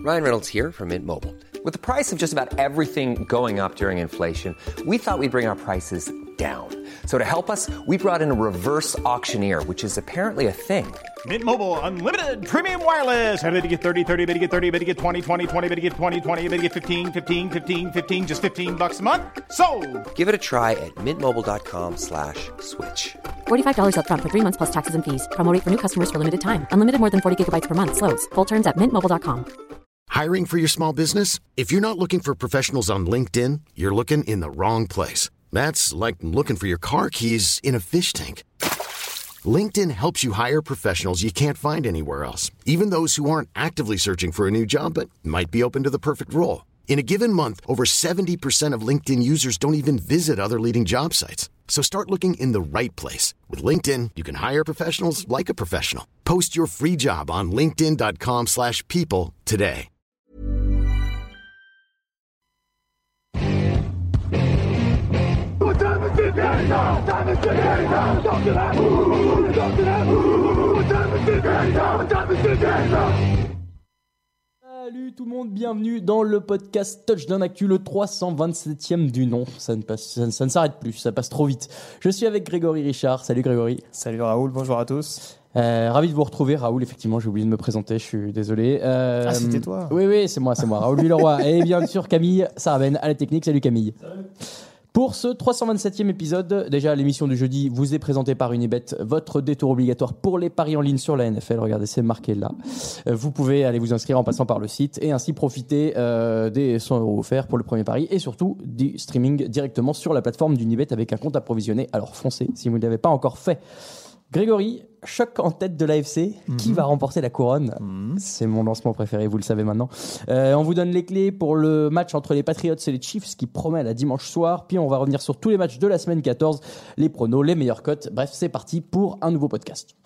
Ryan Reynolds here from Mint Mobile. With the price of just about everything going up during inflation, we thought we'd bring our prices down. So to help us, we brought in a reverse auctioneer, which is apparently a thing. Mint Mobile Unlimited Premium Wireless. How to get 30, 30, bit to get 30, bit to get 20, 20, 20, bit to get 20, 20, bit to get 15, 15, 15, 15, just $15 a month? Sold! Give it a try at mintmobile.com/switch. $45 up front for 3 months plus taxes and fees. Promo rate for new customers for limited time. Unlimited more than 40 gigabytes per month. Slows full terms at mintmobile.com. Hiring for your small business? If you're not looking for professionals on LinkedIn, you're looking in the wrong place. That's like looking for your car keys in a fish tank. LinkedIn helps you hire professionals you can't find anywhere else, even those who aren't actively searching for a new job but might be open to the perfect role. In a given month, over 70% of LinkedIn users don't even visit other leading job sites. So start looking in the right place. With LinkedIn, you can hire professionals like a professional. Post your free job on linkedin.com/people today. Salut tout le monde, bienvenue dans le podcast Touchdown Actu, le 327e du nom. Ça ne s'arrête plus, ça passe trop vite. Je suis avec Grégory Richard. Salut Grégory. Salut Raoul, bonjour à tous. Ravi de vous retrouver, Raoul. Effectivement, j'ai oublié de me présenter, je suis désolé. C'était toi. Oui, c'est moi, Raoul Villeroy. Et bien sûr, Camille Saraben à la technique. Salut Camille. Salut. Pour ce 327e épisode, déjà l'émission du jeudi vous est présentée par Unibet, votre détour obligatoire pour les paris en ligne sur la NFL. Regardez, c'est marqué là. Vous pouvez aller vous inscrire en passant par le site et ainsi profiter des 100 € offerts pour le premier pari et surtout du streaming directement sur la plateforme d'Unibet avec un compte approvisionné. Alors foncez si vous ne l'avez pas encore fait. Grégory, choc en tête de l'AFC. Qui va remporter la couronne C'est mon lancement préféré, vous le savez maintenant. On vous donne les clés pour le match entre les Patriots et les Chiefs qui promet la dimanche soir. Puis on va revenir sur tous les matchs de la semaine 14, les pronos, les meilleures cotes. Bref, c'est parti pour un nouveau podcast.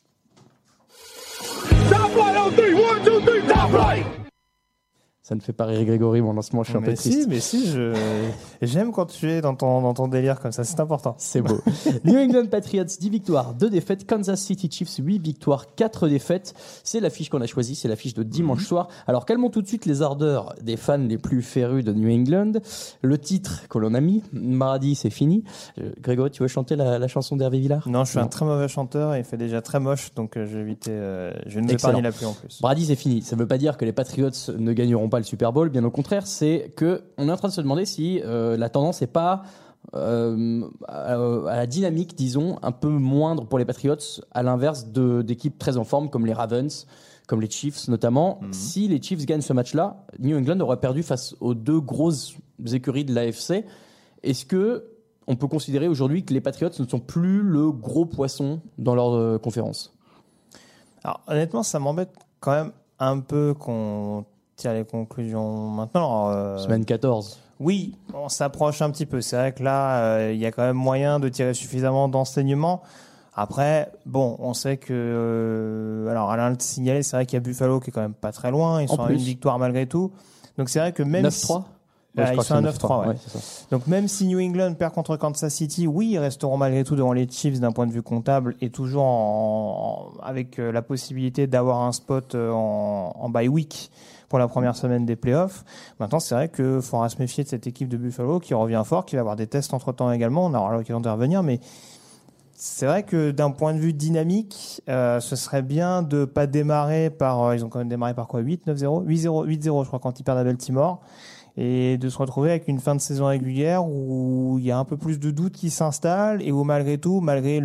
Top right on three, 1, 2, 3, top right. Ça ne fait pas rire Grégory, mon lancement, je suis un peu triste. Mais si, j'aime quand tu es dans ton délire comme ça, c'est important. C'est beau. New England Patriots, 10 victoires, 2 défaites. Kansas City Chiefs, 8 victoires, 4 défaites. C'est l'affiche qu'on a choisie, c'est l'affiche de dimanche soir. Alors calmons tout de suite les ardeurs des fans les plus férus de New England. Le titre que l'on a mis, mardi, c'est fini. Grégory, tu veux chanter la chanson d'Hervé Villard ? Non, je suis un très mauvais chanteur et il fait déjà très moche, donc je vais éviter, je ne vais pas la pluie en plus. Brady, c'est fini. Ça ne veut pas dire que les Patriots ne gagneront pas le Super Bowl, bien au contraire, c'est que on est en train de se demander si la tendance n'est pas à la dynamique, disons, un peu moindre pour les Patriots, à l'inverse d'équipes très en forme comme les Ravens, comme les Chiefs notamment. Si les Chiefs gagnent ce match-là, New England aurait perdu face aux deux grosses écuries de l'AFC. Est-ce que on peut considérer aujourd'hui que les Patriots ne sont plus le gros poisson dans leur conférence ? Alors honnêtement, ça m'embête quand même un peu qu'on tire les conclusions maintenant. Semaine 14. Oui, on s'approche un petit peu. C'est vrai que là, il y a quand même moyen de tirer suffisamment d'enseignements. Après, bon, on sait que... alors, Alain le signalait, c'est vrai qu'il y a Buffalo qui est quand même pas très loin. Ils sont à une victoire malgré tout. Donc, c'est vrai que même 9-3 ils sont à 9-3, ouais, c'est ça. Donc, même si New England perd contre Kansas City, oui, ils resteront malgré tout devant les Chiefs d'un point de vue comptable et toujours avec la possibilité d'avoir un spot en bye week pour la première semaine des playoffs. Maintenant, c'est vrai qu'il faudra se méfier de cette équipe de Buffalo qui revient fort, qui va avoir des tests entre-temps également. On aura l'occasion de revenir, mais c'est vrai que d'un point de vue dynamique, ce serait bien de pas démarrer par... ils ont quand même démarré par quoi ? 8-9-0 8-0, je crois, quand ils perdent à Baltimore. Et de se retrouver avec une fin de saison régulière où il y a un peu plus de doutes qui s'installent et où malgré tout, malgré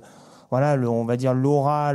on va dire l'aura,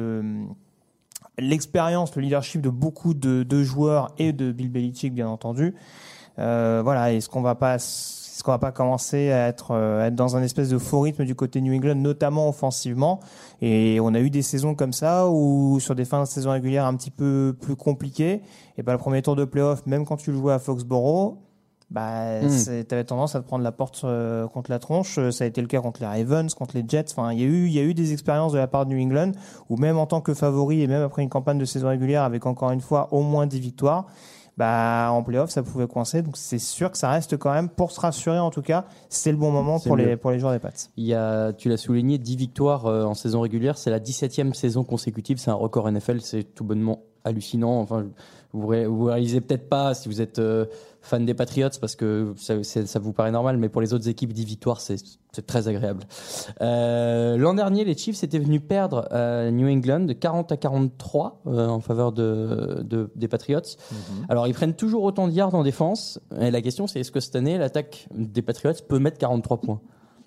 l'expérience, le leadership de beaucoup de joueurs et de Bill Belichick, bien entendu. Est-ce qu'on va pas commencer à être dans un espèce de faux rythme du côté New England, notamment offensivement. Et on a eu des saisons comme ça où sur des fins de saison régulière un petit peu plus compliquées, et le premier tour de playoff, même quand tu le jouais à Foxborough, t'avais tendance à te prendre la porte contre la tronche. Ça a été le cas contre les Ravens, contre les Jets. Enfin, il y a eu des expériences de la part de New England où même en tant que favori et même après une campagne de saison régulière avec encore une fois au moins 10 victoires, en playoff, ça pouvait coincer. Donc, c'est sûr que ça reste quand même, pour se rassurer en tout cas, c'est le bon moment pour les joueurs des Pats. Tu l'as souligné, 10 victoires en saison régulière. C'est la 17e saison consécutive. C'est un record NFL. C'est tout bonnement hallucinant. Enfin, Vous réalisez peut-être pas si vous êtes fan des Patriots parce que ça vous paraît normal, mais pour les autres équipes, 10 victoires, c'est très agréable. L'an dernier, les Chiefs étaient venus perdre New England de 40-43 en faveur des Patriots. Alors, ils prennent toujours autant de yards en défense. Et la question, c'est est-ce que cette année, l'attaque des Patriots peut mettre 43 points ?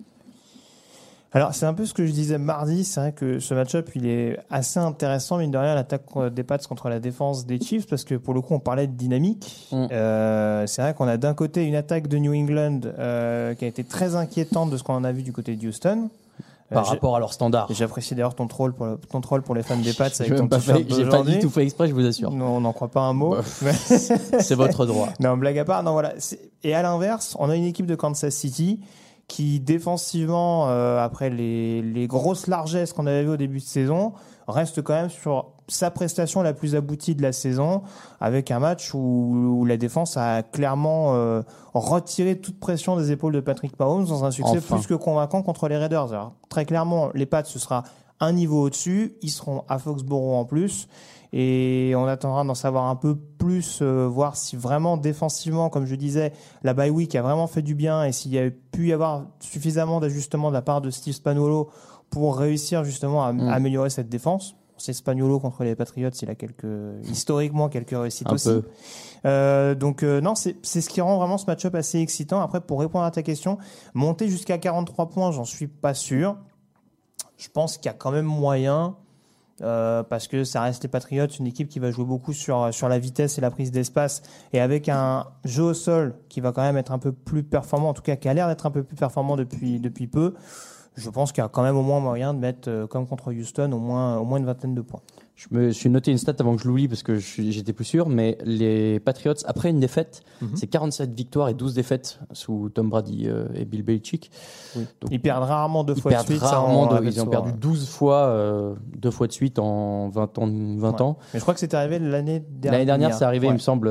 Alors, c'est un peu ce que je disais mardi. C'est vrai que ce match-up, il est assez intéressant, mine de rien, l'attaque des Pats contre la défense des Chiefs, parce que pour le coup, on parlait de dynamique. C'est vrai qu'on a d'un côté une attaque de New England qui a été très inquiétante de ce qu'on en a vu du côté de Houston. Par rapport à leur standard. J'apprécie d'ailleurs ton troll pour les fans des Pats avec ton t-shirt J'ai pas dit tout fait exprès, je vous assure. Non, on n'en croit pas un mot. C'est votre droit. Non, blague à part. Non, voilà. Et à l'inverse, on a une équipe de Kansas City qui défensivement, après les grosses largesses qu'on avait vues au début de saison, reste quand même sur sa prestation la plus aboutie de la saison, avec un match où la défense a clairement retiré toute pression des épaules de Patrick Mahomes dans un succès plus que convaincant contre les Raiders. Alors, très clairement, les Pats, ce sera un niveau au-dessus, ils seront à Foxborough en plus, et on attendra d'en savoir un peu plus, voir si vraiment défensivement, comme je disais, la bye week a vraiment fait du bien et s'il y a pu y avoir suffisamment d'ajustements de la part de Steve Spagnuolo pour réussir justement à améliorer cette défense. C'est Spagnuolo contre les Patriots, il a historiquement quelques réussites un aussi. Donc non, c'est ce qui rend vraiment ce match-up assez excitant. Après, pour répondre à ta question, monter jusqu'à 43 points, j'en suis pas sûr. Je pense qu'il y a quand même moyen, parce que ça reste les Patriots, une équipe qui va jouer beaucoup sur la vitesse et la prise d'espace, et avec un jeu au sol qui va quand même être un peu plus performant, en tout cas qui a l'air d'être un peu plus performant depuis peu. Je pense qu'il y a quand même au moins moyen de mettre, comme contre Houston, au moins une vingtaine de points. Je me suis noté une stat avant que je l'oublie parce que j'étais plus sûr, mais les Patriots, après une défaite, c'est 47 victoires et 12 défaites sous Tom Brady et Bill Belichick. Oui. Donc, ils perdent rarement deux fois de suite. Ils ont perdu 12 fois, 2 fois de suite en 20 ans. Mais je crois que c'était arrivé l'année dernière. L'année dernière, c'est arrivé, il me semble.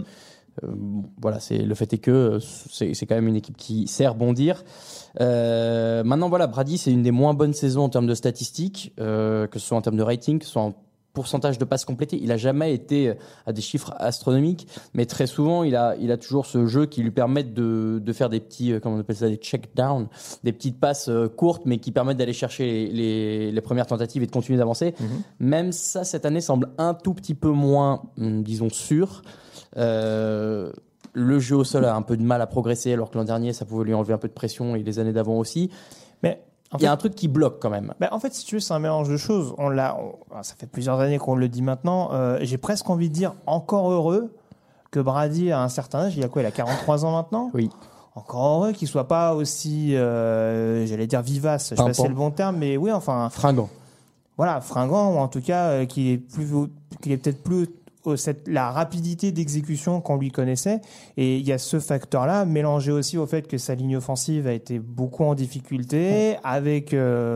Voilà, le fait est que c'est quand même une équipe qui sait rebondir. Maintenant, voilà, Brady, c'est une des moins bonnes saisons en termes de statistiques, que ce soit en termes de rating, que ce soit en pourcentage de passes complétées. Il a jamais été à des chiffres astronomiques, mais très souvent, il a toujours ce jeu qui lui permet de faire des petits, comment on appelle ça, des check down, des petites passes courtes, mais qui permettent d'aller chercher les premières tentatives et de continuer d'avancer. Même ça, cette année, semble un tout petit peu moins, disons, sûr. Le jeu au sol a un peu de mal à progresser, alors que l'an dernier, ça pouvait lui enlever un peu de pression et les années d'avant aussi. Mais il y a un truc qui bloque quand même. En fait, si tu veux, c'est un mélange de choses. Ça fait plusieurs années qu'on le dit maintenant. J'ai presque envie de dire encore heureux que Brady, à un certain âge, il a 43 ans maintenant. Oui. Encore heureux qu'il soit pas aussi, j'allais dire vivace, je sais pas si c'est le bon terme, mais oui, enfin. Fringant. Voilà, fringant, ou en tout cas, qu'il est peut-être plus la rapidité d'exécution qu'on lui connaissait, et il y a ce facteur-là mélangé aussi au fait que sa ligne offensive a été beaucoup en difficulté, avec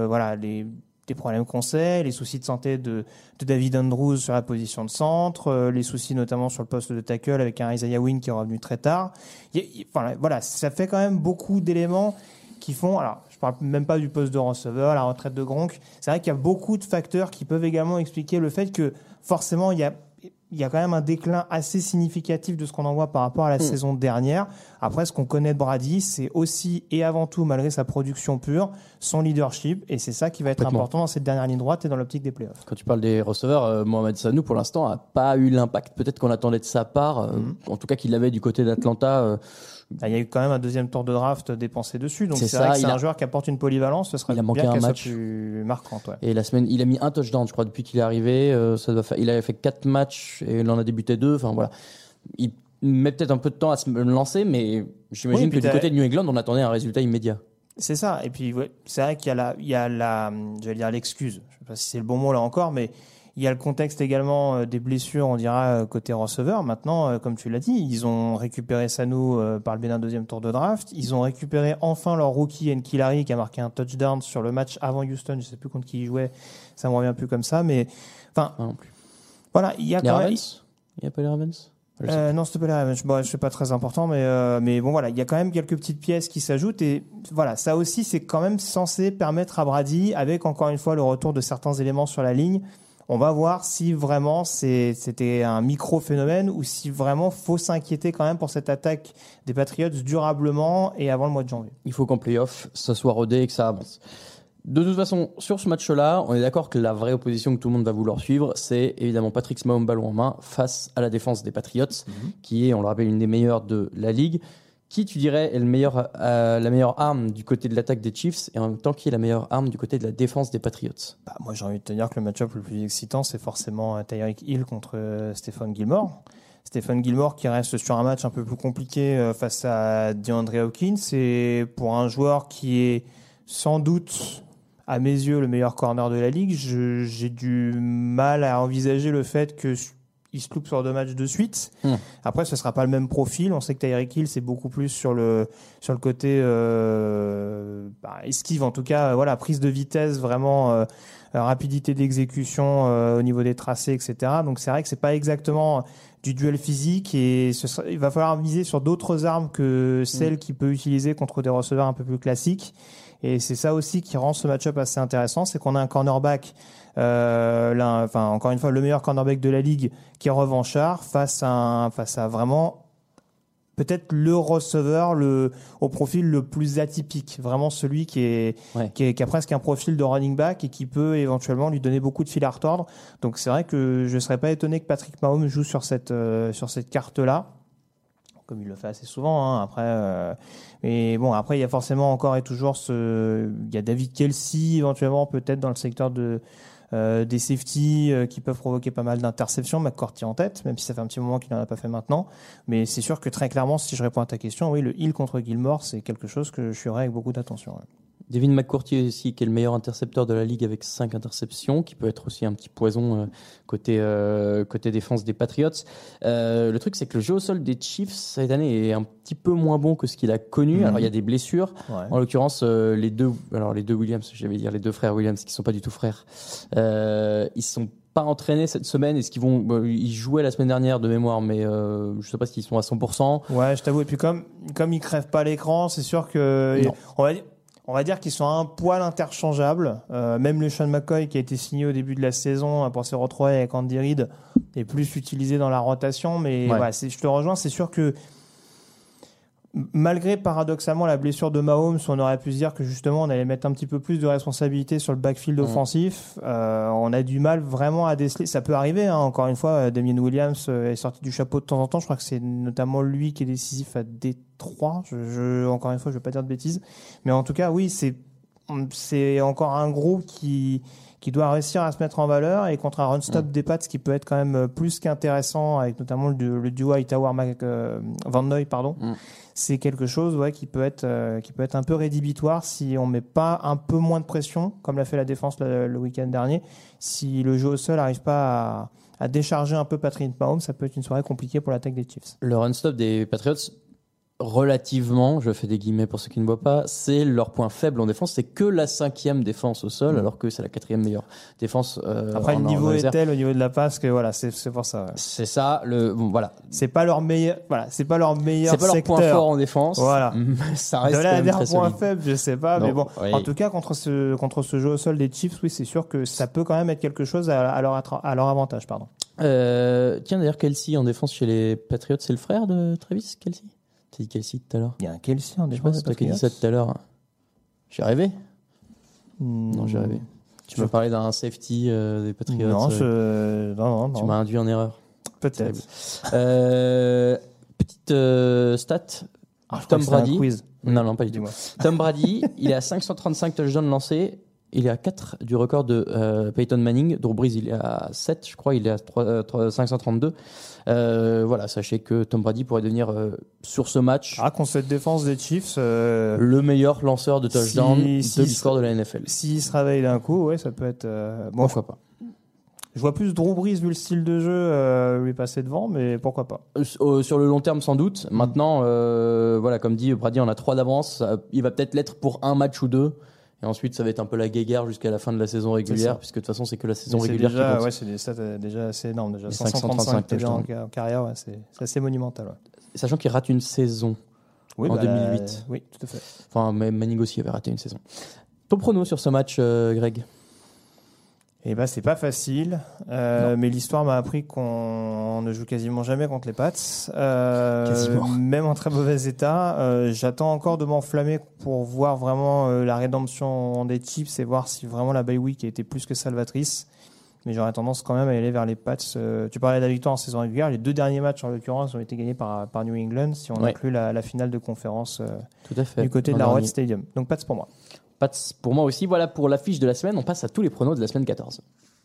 des problèmes qu'on sait, les soucis de santé de David Andrews sur la position de centre, les soucis notamment sur le poste de tackle avec un Isaiah Wynn qui est revenu très tard. Voilà, ça fait quand même beaucoup d'éléments qui font, alors je parle même pas du poste de receveur, la retraite de Gronk, c'est vrai qu'il y a beaucoup de facteurs qui peuvent également expliquer le fait que forcément il y a quand même un déclin assez significatif de ce qu'on en voit par rapport à la saison dernière. Après, ce qu'on connaît de Brady, c'est aussi et avant tout, malgré sa production pure, son leadership. Et c'est ça qui va être important dans cette dernière ligne droite et dans l'optique des playoffs. Quand tu parles des receveurs, Mohamed Sanu, pour l'instant, n'a pas eu l'impact peut-être qu'on attendait de sa part. En tout cas, qu'il avait du côté d'Atlanta. Il y a eu quand même un deuxième tour de draft dépensé dessus. Donc c'est vrai que c'est un joueur qui apporte une polyvalence. Ce serait bien qu'elle soit plus marquante. Ouais. Et la semaine, il a mis un touchdown, je crois, depuis qu'il est arrivé. Il avait fait 4 matchs et il en a débuté 2. Enfin voilà. Il met peut-être un peu de temps à se lancer, mais j'imagine que du côté de New England, on attendait un résultat immédiat. C'est ça. Et puis c'est vrai qu'il y a j'allais dire l'excuse. Je sais pas si c'est le bon mot là encore, mais il y a le contexte également des blessures, on dira, côté receveur. Maintenant, comme tu l'as dit, ils ont récupéré Sanu par le biais d'un deuxième tour de draft. Ils ont récupéré enfin leur rookie Nkilari qui a marqué un touchdown sur le match avant Houston. Je sais plus contre qui il jouait. Ça me revient plus comme ça, mais enfin, voilà, il y a quand même. Il n'y a pas les Ravens? Non, c'était pas les Ravens. Bon, c'est pas très important, mais bon, voilà, il y a quand même quelques petites pièces qui s'ajoutent et voilà, ça aussi, c'est quand même censé permettre à Brady, avec encore une fois le retour de certains éléments sur la ligne. On va voir si vraiment c'était un micro-phénomène ou si vraiment faut s'inquiéter quand même pour cette attaque des Patriots durablement et avant le mois de janvier. Il faut qu'en play-off, ça soit rodé et que ça avance. De toute façon, sur ce match-là, on est d'accord que la vraie opposition que tout le monde va vouloir suivre, c'est évidemment Patrick Mahomes ballon en main face à la défense des Patriots, qui est, on le rappelle, une des meilleures de la ligue. Qui, tu dirais, est la meilleure arme du côté de l'attaque des Chiefs et en même temps qui est la meilleure arme du côté de la défense des Patriots? Moi, j'ai envie de te dire que le match-up le plus excitant, c'est forcément Tyreek Hill contre Stephon Gilmore. Stephon Gilmore qui reste sur un match un peu plus compliqué face à DeAndre Hopkins. C'est pour un joueur qui est sans doute, à mes yeux, le meilleur corner de la ligue. J'ai du mal à envisager le fait que il se loupe sur 2 matchs de suite. Après, ce sera pas le même profil. On sait que Tyreek Hill, c'est beaucoup plus sur le côté esquive, en tout cas, voilà, prise de vitesse, vraiment rapidité d'exécution au niveau des tracés, etc. Donc c'est vrai que c'est pas exactement du duel physique et il va falloir miser sur d'autres armes que celles qu'il peut utiliser contre des receveurs un peu plus classiques. Et c'est ça aussi qui rend ce match-up assez intéressant, c'est qu'on a un cornerback, encore une fois, le meilleur cornerback de la ligue qui est revanchard face à vraiment peut-être le receveur au profil le plus atypique, vraiment celui qui a presque un profil de running back et qui peut éventuellement lui donner beaucoup de fil à retordre. Donc c'est vrai que je ne serais pas étonné que Patrick Mahomes joue sur cette carte-là, comme il le fait assez souvent. Mais bon, après il y a forcément encore et toujours il y a David Kelce éventuellement peut-être dans le secteur des safeties qui peuvent provoquer pas mal d'interceptions, McCourty en tête, même si ça fait un petit moment qu'il n'en a pas fait maintenant. Mais c'est sûr que très clairement, si je réponds à ta question, oui, le Hill contre Gilmore, c'est quelque chose que je suivrai avec beaucoup d'attention. Devin McCourty aussi, qui est le meilleur intercepteur de la ligue avec 5 interceptions, qui peut être aussi un petit poison côté défense des Patriots. Le truc, c'est que le jeu au sol des Chiefs cette année est un petit peu moins bon que ce qu'il a connu. Alors, il y a des blessures. Ouais. En l'occurrence, les deux Williams, j'allais dire les 2 frères Williams, qui sont pas du tout frères, ils sont pas entraînés cette semaine. Est-ce qu'ils ils jouaient la semaine dernière de mémoire, mais je sais pas s'ils sont à 100%. Ouais, je t'avoue. Et puis comme ils crèvent pas l'écran, c'est sûr que on va dire qu'ils sont un poil interchangeables. Même le Sean McCoy qui a été signé au début de la saison pour se retrouver avec Andy Reid est plus utilisé dans la rotation. Mais je te rejoins, c'est sûr que malgré paradoxalement la blessure de Mahomes, on aurait pu se dire que justement on allait mettre un petit peu plus de responsabilité sur le backfield offensif. On a du mal vraiment à déceler. Ça peut arriver, encore une fois, Damien Williams est sorti du chapeau de temps en temps. Je crois que c'est notamment lui qui est décisif à Détroit. Encore une fois, je ne vais pas dire de bêtises. Mais en tout cas, oui, c'est encore un groupe qui doit réussir à se mettre en valeur et contre un run-stop des Pats qui peut être quand même plus qu'intéressant avec notamment le duo Hightower-Van Noy, c'est quelque chose qui peut être un peu rédhibitoire si on met pas un peu moins de pression comme l'a fait la défense le week-end dernier. Si le jeu au sol n'arrive pas à décharger un peu Patrick Mahomes, ça peut être une soirée compliquée pour l'attaque des Chiefs. Le run-stop des Patriots, relativement, je fais des guillemets pour ceux qui ne voient pas, c'est leur point faible en défense, c'est que la 5e défense au sol, alors que c'est la 4e meilleure défense. Après, le niveau est tel au niveau de la passe que c'est pour ça. Ouais. C'est ça, voilà. C'est pas leur meilleur, c'est pas leur point fort en défense. Voilà. Ça reste de là à dire très point solide. faible, je sais pas, mais bon. Oui. En tout cas, contre ce jeu au sol des Chiefs, oui, c'est sûr que ça peut quand même être quelque chose à leur avantage, pardon. Tiens, d'ailleurs, Kelce en défense chez les Patriots, c'est le frère de Travis Kelce? T'as dit Kelce tout à l'heure? Il y a un Kelce en défense. Je crois que c'est toi qui as dit ça tout à l'heure. J'ai rêvé? Non, j'ai rêvé. Tu m'as parlé d'un safety des Patriots. Non. Tu m'as induit en erreur. Peut-être. Petite stat. Tom Brady. Un quiz. Non, pas du tout. Tom Brady, il est à 535 touchdowns lancés. Il est à 4 du record de Peyton Manning. Drew Brees, il est à 7, je crois. Il est à 532. Sachez que Tom Brady pourrait devenir, sur ce match... contre cette défense des Chiefs... le meilleur lanceur de touchdown de l'histoire de la NFL. S'il se réveille d'un coup, ça peut être... pourquoi pas. Je vois plus Drew Brees, vu le style de jeu, lui passer devant, mais pourquoi pas. Sur le long terme, sans doute. Maintenant, comme dit Brady, on a 3 d'avance. Il va peut-être l'être pour un match ou 2. Et ensuite, ça va être un peu la guéguerre jusqu'à la fin de la saison régulière, puisque de toute façon, c'est que la saison régulière qui compte. C'est des stats déjà assez énormes. Déjà 535 TD en carrière, c'est assez monumental. Ouais. Sachant qu'il rate une saison en 2008. Oui, tout à fait. Enfin, Manning aussi avait raté une saison. Ton prono sur ce match, Greg? Et c'est pas facile, mais l'histoire m'a appris qu'on ne joue quasiment jamais contre les Pats, même en très mauvais état. J'attends encore de m'enflammer pour voir vraiment la rédemption des Chiefs et voir si vraiment la bye week a été plus que salvatrice. Mais j'aurais tendance quand même à aller vers les Pats. Tu parlais de la victoire en saison régulière. Les 2 derniers matchs, en l'occurrence, ont été gagnés par New England, si on inclut la finale de conférence Tout à fait. du côté de l'Arrowhead Stadium. Donc Pats pour moi. Pats pour moi aussi. Voilà pour l'affiche de la semaine. On passe à tous les pronos de la semaine 14.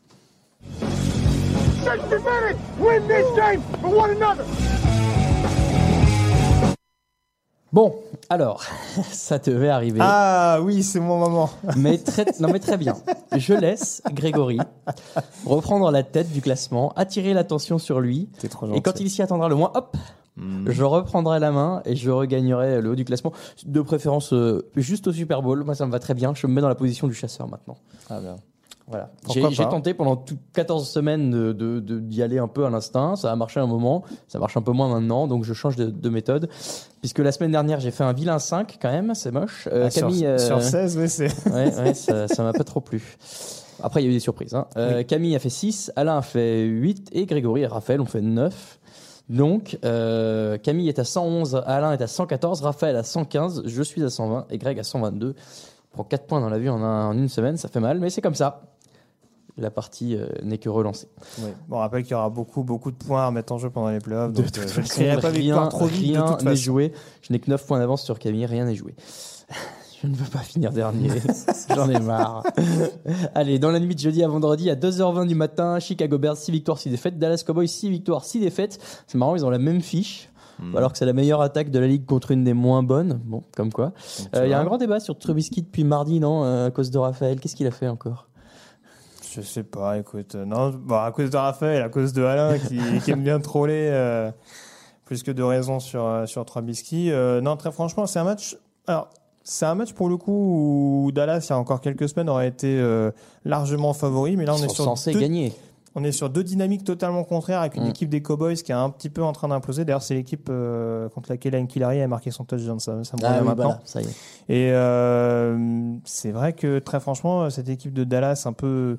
Bon, alors, ça devait arriver. Ah oui, c'est mon moment. Mais très bien. Je laisse Grégory reprendre la tête du classement, attirer l'attention sur lui. T'es trop gentil. Et quand il s'y attendra le moins, hop, je reprendrai la main et je regagnerai le haut du classement. De préférence juste au Super Bowl. Moi, ça me va très bien. Je me mets dans la position du chasseur maintenant. Ah bien. Voilà. Pourquoi J'ai pas tenté pendant 14 semaines d'y aller un peu à l'instinct. Ça a marché un moment. Ça marche un peu moins maintenant. Donc, je change de méthode. Puisque la semaine dernière, j'ai fait un vilain 5 quand même. C'est moche. Camille, sur 16, oui, c'est. Ouais, ça m'a pas trop plu. Après, il y a eu des surprises. Hein. Oui. Camille a fait 6, Alain a fait 8 et Grégory et Raphaël ont fait 9. Donc, Camille est à 111, Alain est à 114, Raphaël à 115, je suis à 120 et Greg à 122. Il prend 4 points dans la vue en une semaine, ça fait mal, mais c'est comme ça. La partie n'est que relancée. Oui. Bon, on rappelle qu'il y aura beaucoup de points à mettre en jeu pendant les playoffs. De Donc, toute je ne façon, crierai pas victoire trop vite. De rien toute n'est façon. joué. Je n'ai que 9 points d'avance sur Camille, rien n'est joué. Je ne veux pas finir dernier. J'en ai marre. Allez, dans la nuit de jeudi à vendredi, à 2h20 du matin, Chicago Bears 6 victoires, 6 défaites. Dallas Cowboys 6 victoires, 6 défaites. C'est marrant, ils ont la même fiche. Alors que c'est la meilleure attaque de la ligue contre une des moins bonnes. Bon, comme quoi. Il y a un grand débat sur Trubisky depuis mardi, non, à cause de Raphaël. Qu'est-ce qu'il a fait encore ? Je sais pas, écoute. Non, bon, à cause de Raphaël, à cause de Alain qui aime bien troller plus que de raison sur Trubisky. Non, très franchement, c'est un match. Alors, c'est un match pour le coup où Dallas, il y a encore quelques semaines, aurait été largement favori, mais là, Ils sont censés gagner. On est sur 2 dynamiques totalement contraires avec une équipe des Cowboys qui est un petit peu en train d'imploser. D'ailleurs, c'est l'équipe contre laquelle Hank Hillary a marqué son touchdown. Ça me revient maintenant. Voilà, ça y est. Et c'est vrai que très franchement, cette équipe de Dallas, un peu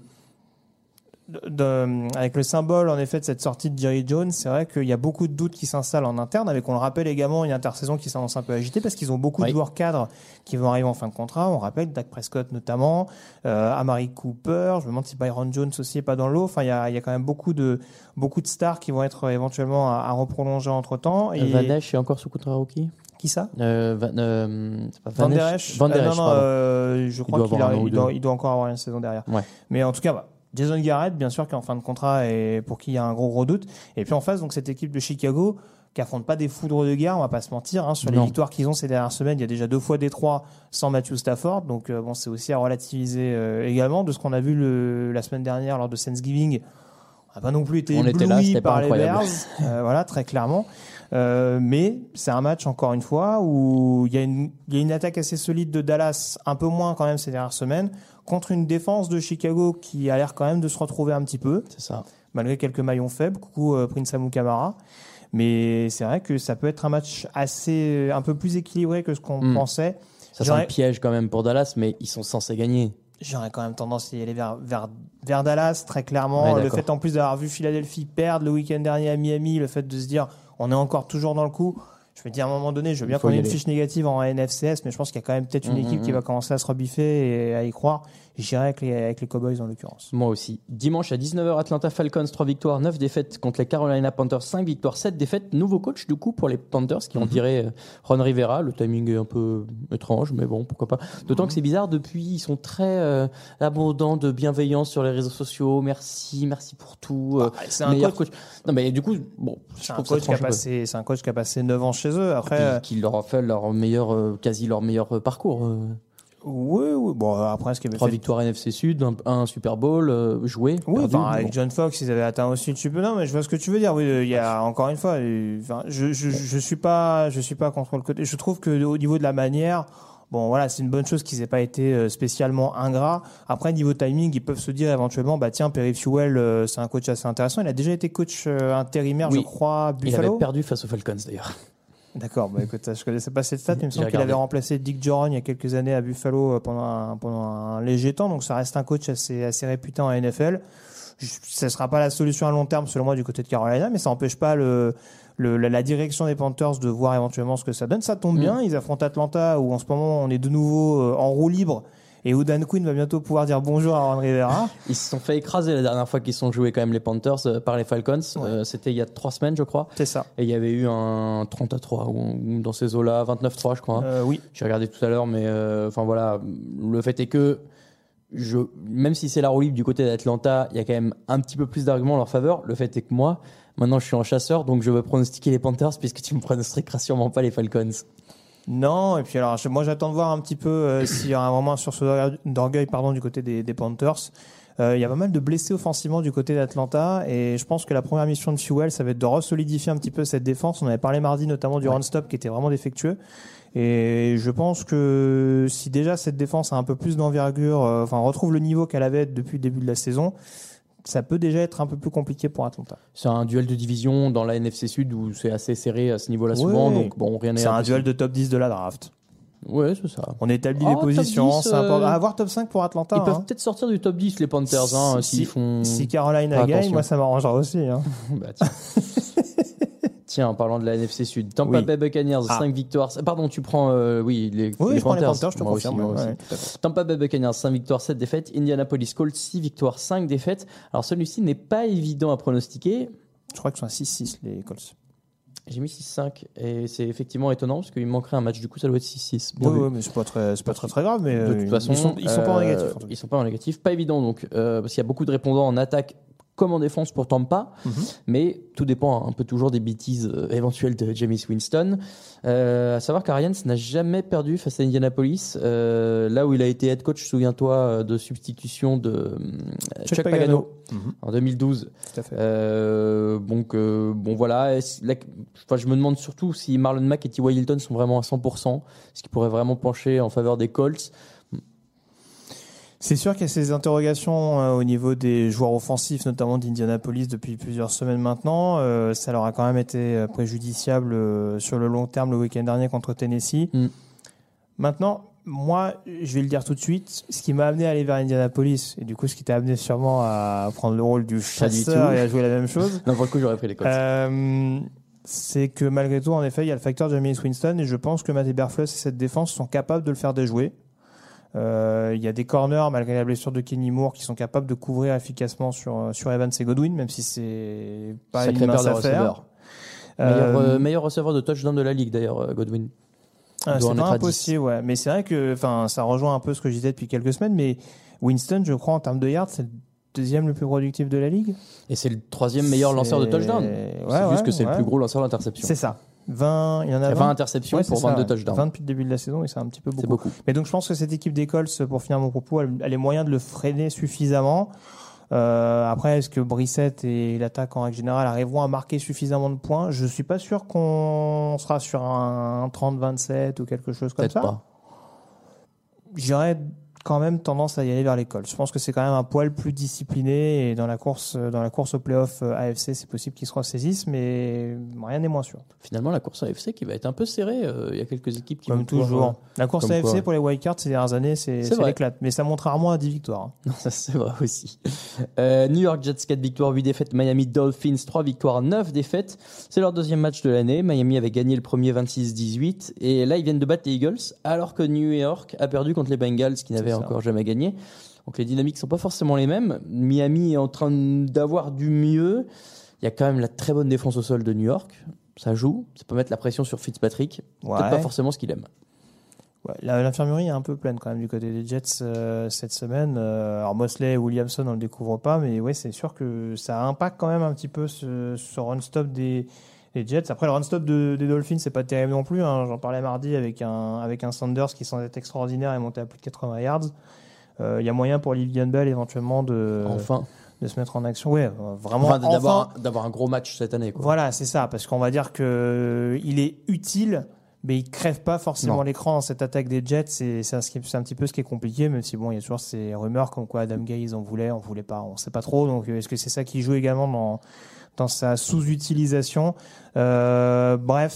avec le symbole en effet de cette sortie de Jerry Jones, c'est vrai qu'il y a beaucoup de doutes qui s'installent en interne, avec, on le rappelle également, une intersaison qui s'annonce un peu agitée parce qu'ils ont beaucoup de joueurs cadres qui vont arriver en fin de contrat. On rappelle Dak Prescott notamment, Amari Cooper, je me demande si Byron Jones aussi est pas dans l'eau. Enfin, il y a quand même beaucoup de stars qui vont être éventuellement à reprolonger entre temps. Et Van Esch est encore sous contrat rookie. qui ça? C'est pas Van Der Esch. Van Der Esch, pardon. Je crois qu'il doit encore avoir une saison derrière. Ouais. Mais en tout cas, voilà. Jason Garrett, bien sûr, qui est en fin de contrat et pour qui il y a un gros doute. Et puis en face, donc cette équipe de Chicago qui affronte pas des foudres de guerre, on va pas se mentir. Sur les victoires qu'ils ont ces dernières semaines, il y a déjà 2 fois Détroit sans Matthew Stafford. Donc bon, c'est aussi à relativiser également de ce qu'on a vu la semaine dernière lors de Thanksgiving. On n'a pas non plus été ébloui par les Bears, voilà, très clairement. Mais c'est un match, encore une fois, où il y a une attaque assez solide de Dallas, un peu moins quand même ces dernières semaines, contre une défense de Chicago qui a l'air quand même de se retrouver un petit peu. C'est ça. Malgré quelques maillons faibles. Coucou Prince Amukamara. Mais c'est vrai que ça peut être un match un peu plus équilibré que ce qu'on pensait. Ça sent un piège quand même pour Dallas, mais ils sont censés gagner. J'aurais quand même tendance à y aller vers Dallas, très clairement. Ouais, le fait en plus d'avoir vu Philadelphie perdre le week-end dernier à Miami, le fait de se dire on est encore toujours dans le coup. Je me dis à un moment donné, je veux bien qu'on ait une fiche négative en NFCS, mais je pense qu'il y a quand même peut-être une équipe qui va commencer à se rebiffer et à y croire. J'irai avec les Cowboys en l'occurrence. Moi aussi. Dimanche à 19h, Atlanta Falcons, 3 victoires, 9 défaites contre les Carolina Panthers, 5 victoires, 7 défaites. Nouveau coach du coup pour les Panthers qui ont viré Ron Rivera. Le timing est un peu étrange, mais bon, pourquoi pas. D'autant que c'est bizarre, depuis, ils sont très abondants de bienveillance sur les réseaux sociaux. Merci pour tout. C'est un coach. Non, mais du coup, bon, c'est un coach qui a passé 9 ans chez eux. Après, qui leur a fait quasi leur meilleur parcours. Oui. Bon, après, ce qui avait 3 victoires NFC Sud, un Super Bowl joué. Oui, avec John Fox, ils avaient atteint aussi le Super. Non, mais je vois ce que tu veux dire. Oui, il y a encore une fois, je suis pas contre le côté. Je trouve que au niveau de la manière, bon, voilà, c'est une bonne chose qu'ils aient pas été spécialement ingrats. Après, niveau timing, ils peuvent se dire éventuellement, tiens, Perry Fewell, c'est un coach assez intéressant. Il a déjà été coach intérimaire, je crois, Buffalo. Il avait perdu face aux Falcons d'ailleurs. D'accord, écoute, je connaissais pas cette stat. Il me semble J'ai qu'il avait regardé. remplacé Dick Joron il y a quelques années à Buffalo pendant un léger temps, donc ça reste un coach assez réputé en NFL. Ça sera pas la solution à long terme selon moi du côté de Carolina, mais ça n'empêche pas la direction des Panthers de voir éventuellement ce que ça donne. Ça tombe bien, ils affrontent Atlanta où en ce moment on est de nouveau en roue libre et où Dan Quinn va bientôt pouvoir dire bonjour à Ron Rivera. Ils se sont fait écraser la dernière fois qu'ils se sont joués quand même les Panthers par les Falcons. C'était il y a 3 semaines je crois. C'est ça. Et il y avait eu un 30-3 ou dans ces eaux-là, 29-3 je crois. Oui. J'ai regardé tout à l'heure, mais enfin voilà, le fait est que même si c'est la roue libre du côté d'Atlanta, il y a quand même un petit peu plus d'arguments en leur faveur. Le fait est que moi, maintenant je suis en chasseur, donc je vais pronostiquer les Panthers puisque tu me pronostiqueras sûrement pas les Falcons. Non, et puis alors moi j'attends de voir un petit peu s'il y aura vraiment un sursaut d'orgueil du côté des Panthers. Il y a pas mal de blessés offensivement du côté d'Atlanta et je pense que la première mission de Fuel, ça va être de resolidifier un petit peu cette défense. On avait parlé mardi notamment du run-stop qui était vraiment défectueux. Et je pense que si déjà cette défense a un peu plus d'envergure, retrouve le niveau qu'elle avait depuis le début de la saison, ça peut déjà être un peu plus compliqué pour Atlanta. C'est un duel de division dans la NFC Sud où c'est assez serré à ce niveau-là souvent, donc bon, rien n'est C'est un impossible. duel de top 10 de la draft. Ouais, c'est ça. On établit Oh, les top positions, 10, c'est important. Avoir top 5 pour Atlanta. Ils peuvent peut-être sortir du top 10 les Panthers s'ils font... Si Carolina Pas gagne, attention. moi ça m'arrangera aussi. Bah, tiens. Tiens, en parlant de la NFC Sud, Tampa Oui. Bay Buccaneers, 5 victoires. Pardon, tu prends les Oui, Panthers. je prends les Panthers, je te Moi aussi, confirme. moi aussi. Ouais, tout à fait. Tampa Bay Buccaneers, 5 victoires, 7 défaites. Indianapolis Colts, 6 victoires, 5 défaites. Alors celui-ci n'est pas évident à pronostiquer. Je crois que sont à 6-6 les Colts. J'ai mis 6-5 et c'est effectivement étonnant parce qu'il manquerait un match. Du coup, ça doit être 6-6. Bien vu. Oui, mais c'est pas très grave. Mais De toute façon, ils sont pas en négatif. En tout cas. Ils sont pas en négatif. Pas évident donc, parce qu'il y a beaucoup de répondants en attaque comme en défense pour Tampa, mais tout dépend un peu toujours des bêtises éventuelles de Jameis Winston. À savoir qu'Arians n'a jamais perdu face à Indianapolis, là où il a été head coach, souviens-toi, de substitution de Chuck Pagano en 2012. Tout à fait. Bon voilà, je me demande surtout si Marlon Mack et T.Y. Hilton sont vraiment à 100%, ce qui pourrait vraiment pencher en faveur des Colts. C'est sûr qu'il y a ces interrogations au niveau des joueurs offensifs, notamment d'Indianapolis depuis plusieurs semaines maintenant. Ça leur a quand même été préjudiciable sur le long terme le week-end dernier contre Tennessee. Maintenant, moi, je vais le dire tout de suite, ce qui m'a amené à aller vers Indianapolis, et du coup ce qui t'a amené sûrement à prendre le rôle du chasseur et à jouer la même chose, Non, pour le coup, j'aurais pris les Colts. c'est que malgré tout, en effet, il y a le facteur Jameis Winston, et je pense que Matt Eberflus et cette défense sont capables de le faire déjouer. Il y a des corners, malgré la blessure de Kenny Moore, qui sont capables de couvrir efficacement sur Evans et Godwin, même si c'est pas Sacré une mince paire de affaire. receveurs. Meilleur receveur de touchdown de la ligue d'ailleurs, Godwin. C'est doit en pas être à impossible, ouais. Mais c'est vrai que, ça rejoint un peu ce que je disais depuis quelques semaines, mais Winston, je crois, en termes de yards, c'est le deuxième le plus productif de la ligue. Et c'est le troisième meilleur lanceur de touchdown. C'est juste que c'est le plus gros lanceur d'interception. C'est ça. 20, il y en a 20 interceptions pour 22 touchdowns. 20 depuis le début de la saison, et c'est un petit peu beaucoup. C'est beaucoup. Mais donc je pense que cette équipe des Colts, pour finir mon propos, elle a les moyens de le freiner suffisamment. Après, est-ce que Brissett et l'attaque en règle générale arriveront à marquer suffisamment de points? Je suis pas sûr qu'on sera sur un 30-27 ou quelque chose comme Peut-être ça. pas. J'aurais quand même tendance à y aller vers les Colts. Je pense que c'est quand même un poil plus discipliné, et dans la course au playoff AFC, c'est possible qu'ils se ressaisissent, mais rien n'est moins sûr. Finalement, la course AFC qui va être un peu serrée. Il y a quelques équipes qui Comme vont toujours. pouvoir, La course comme AFC quoi. pour les wildcards ces dernières années, c'est vrai. l'éclate. Mais ça monte rarement à 10 victoires. Non, ça c'est vrai aussi. New York Jets 4 victoires, 8 défaites. Miami Dolphins 3 victoires, 9 défaites. C'est leur deuxième match de l'année. Miami avait gagné le premier 26-18. Et là, ils viennent de battre les Eagles, alors que New York a perdu contre les Bengals, qui n'avaient encore jamais gagné. Donc les dynamiques sont pas forcément les mêmes. Miami est en train d'avoir du mieux. Il y a quand même la très bonne défense au sol de New York. Ça joue. Ça peut mettre la pression sur Fitzpatrick. Ouais. Peut-être pas forcément ce qu'il aime. Ouais, l'infirmerie est un peu pleine quand même du côté des Jets cette semaine. Alors Mosley et Williamson, on le découvre pas, mais ouais, c'est sûr que ça impacte quand même un petit peu ce run-stop des Jets. Après, le run-stop des Dolphins, c'est pas terrible non plus. Hein. J'en parlais mardi avec un Sanders qui semble être extraordinaire et monté à plus de 80 yards. Il y a moyen pour Livian Bell éventuellement de se mettre en action. Ouais, vraiment. D'avoir un gros match cette année. Quoi. Voilà, c'est ça, parce qu'on va dire que il est utile, mais il crève pas forcément l'écran dans cette attaque des Jets. C'est un petit peu ce qui est compliqué, même si bon, il y a toujours ces rumeurs comme quoi Adam Gase on voulait pas, on sait pas trop. Donc est-ce que c'est ça qui joue également dans sa sous-utilisation? Bref.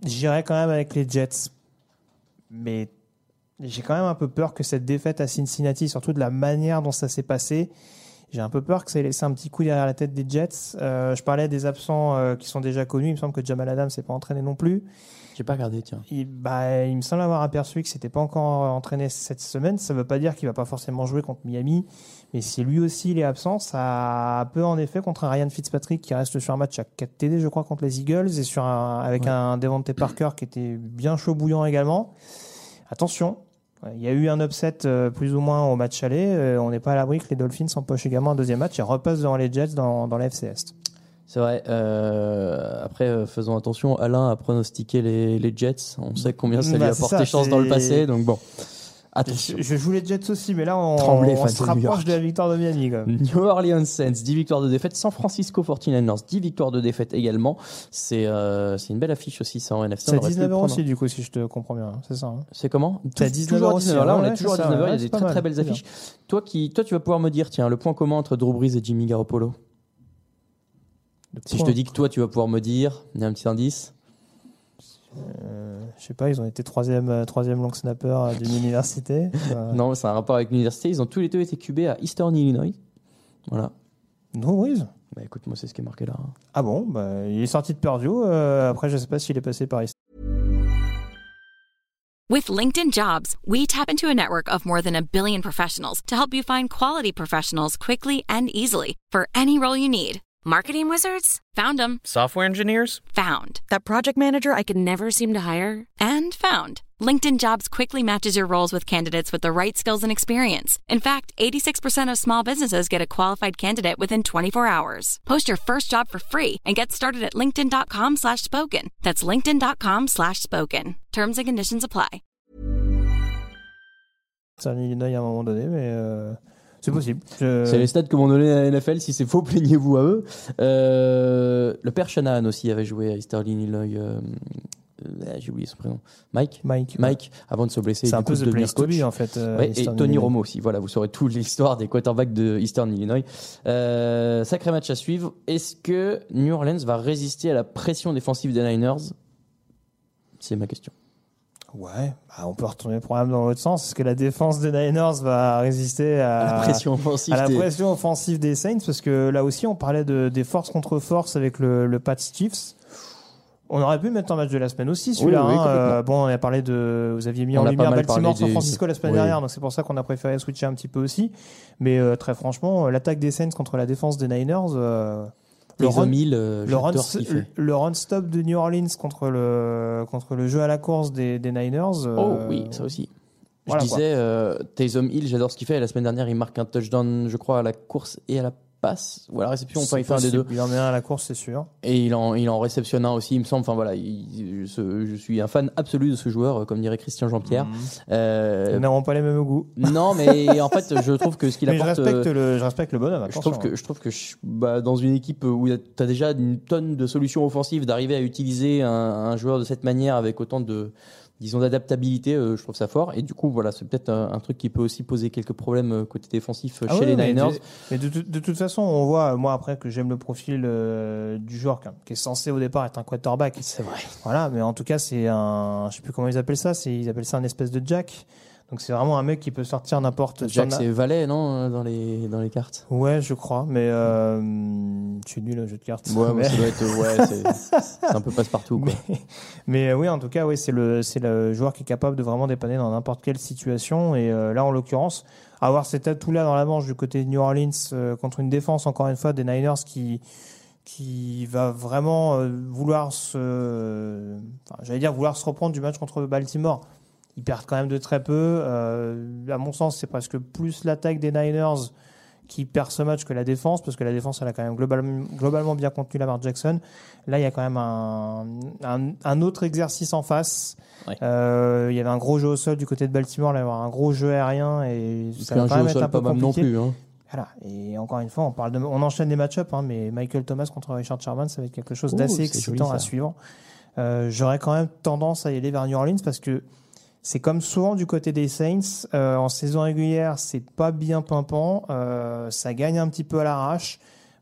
J'irai quand même avec les Jets. Mais j'ai quand même un peu peur que cette défaite à Cincinnati, surtout de la manière dont ça s'est passé, j'ai un peu peur que ça ait laissé un petit coup derrière la tête des Jets. Je parlais des absents qui sont déjà connus. Il me semble que Jamal Adams s'est pas entraîné non plus. J'ai pas regardé, tiens. Il me semble avoir aperçu que c'était pas encore entraîné cette semaine. Ça veut pas dire qu'il va pas forcément jouer contre Miami. Mais si lui aussi il est absent, ça peut en effet contre un Ryan Fitzpatrick qui reste sur un match à 4 TD, je crois, contre les Eagles, et avec un Devontae Parker qui était bien chaud bouillant également. Attention, il y a eu un upset plus ou moins au match aller. On n'est pas à l'abri que les Dolphins empochent également un deuxième match et repassent devant les Jets dans la FC Est. C'est vrai. Après, faisons attention. Alain a pronostiqué les Jets. On sait combien ça lui a porté chance dans le passé. Donc bon, attention. Je joue les Jets aussi, mais là, on se de New York. rapproche de la victoire de Miami. Quand même. New Orleans Saints, 10 victoires de défaite. San Francisco 49ers, 10 victoires de défaite également. C'est une belle affiche aussi, ça, en NFC. C'est à 19h aussi, du coup, si je te comprends bien. C'est ça. Hein. C'est comment? C'est à 19h toujours à 19h. Là, on est toujours à 19h. Il y a des très mal, très belles affiches. Toi, tu vas pouvoir me dire, tiens, le point commun entre Drew Brees et Jimmy Garoppolo. Si je te dis que toi, tu vas pouvoir me dire, il y a un petit indice. Je sais pas, ils ont été troisième long snapper d'une université. Non, c'est un rapport avec l'université. Ils ont tous les deux été QB à Eastern Illinois. Voilà. Non, oui. Bah écoute, moi c'est ce qui est marqué là. Ah bon, il est sorti de Purdue. Après, je sais pas s'il est passé par ici. With LinkedIn Jobs, we tap into a network of more than 1 billion professionals to help you find quality professionals quickly and easily for any role you need. Marketing wizards? Found them. Software engineers? Found. That project manager I could never seem to hire? And found. LinkedIn Jobs quickly matches your roles with candidates with the right skills and experience. In fact, 86% of small businesses get a qualified candidate within 24 hours. Post your first job for free and get started at linkedin.com/spoken. That's linkedin.com/spoken. Terms and conditions apply. C'est un Illinois à un moment donné, mais... C'est possible. C'est les stats que m'ont donné la NFL. Si c'est faux, plaignez-vous à eux. Le père Shanahan aussi avait joué à Eastern Illinois. J'ai oublié son prénom. Mike, avant de se blesser. C'est un peu the place to be, en fait. Et Tony Romo aussi. Voilà, vous saurez toute l'histoire des quarterbacks de Eastern Illinois. Sacré match à suivre. Est-ce que New Orleans va résister à la pression défensive des Niners? C'est ma question. Ouais, on peut retourner le problème dans l'autre sens. Est-ce que la défense des Niners va résister à la pression offensive des Saints? Parce que là aussi, on parlait des forces contre forces avec le Pats Chiefs. On aurait pu mettre en match de la semaine aussi, celui-là. Oui, bon, on a parlé vous aviez mis en lumière Baltimore, San Francisco la semaine dernière, donc c'est pour ça qu'on a préféré switcher un petit peu aussi. Mais très franchement, l'attaque des Saints contre la défense des Niners... le run stop de New Orleans contre le jeu à la course des Niners. Oui, ça aussi. Voilà, je disais, Taysom Hill, j'adore ce qu'il fait. La semaine dernière, il marque un touchdown, je crois, à la course et à la passe ou à la réception. Enfin, il fait un des deux. Il en met un à la course, c'est sûr. Et il en réceptionne un aussi, il me semble. Enfin voilà, je suis un fan absolu de ce joueur, comme dirait Christian Jean-Pierre. Nous n'avons pas les mêmes goûts. Non, mais en fait, je trouve que ce qu'il apporte. Je respecte le bonhomme. Je trouve que dans une équipe où tu as déjà une tonne de solutions offensives, d'arriver à utiliser un joueur de cette manière avec autant d'adaptabilité, je trouve ça fort. Et du coup, voilà, c'est peut-être un truc qui peut aussi poser quelques problèmes côté défensif chez les Niners. Mais de toute façon, on voit, moi après que j'aime le profil du joueur qui est censé au départ être un quarterback. C'est vrai. Voilà, mais en tout cas, c'est je sais plus comment ils appellent ça, ils appellent ça un espèce de jack. Donc c'est vraiment un mec qui peut sortir n'importe. Jack, c'est valet, non, dans les cartes. Ouais, je crois, mais je suis nul au jeu de cartes. Ouais, mais ça doit être, c'est un peu passe-partout, quoi. Mais oui, en tout cas, oui, c'est le joueur qui est capable de vraiment dépanner dans n'importe quelle situation. Et là, en l'occurrence, avoir cet atout-là dans la manche du côté de New Orleans contre une défense, encore une fois, des Niners qui va vraiment vouloir se reprendre du match contre Baltimore. Ils perdent quand même de très peu. À mon sens, c'est presque plus l'attaque des Niners qui perd ce match que la défense, parce que la défense, elle a quand même globalement bien contenu Lamar Jackson. Là, il y a quand même un autre exercice en face. Ouais. Il y avait un gros jeu au sol du côté de Baltimore, là, il y avait un gros jeu aérien et ça va quand même être un peu compliqué. Non plus, hein. Voilà. Et encore une fois, on enchaîne les match-ups, mais Michael Thomas contre Richard Sherman, ça va être quelque chose d'assez excitant à suivre. J'aurais quand même tendance à y aller vers New Orleans parce que c'est comme souvent du côté des Saints, en saison régulière, c'est pas bien pimpant, ça gagne un petit peu à l'arrache,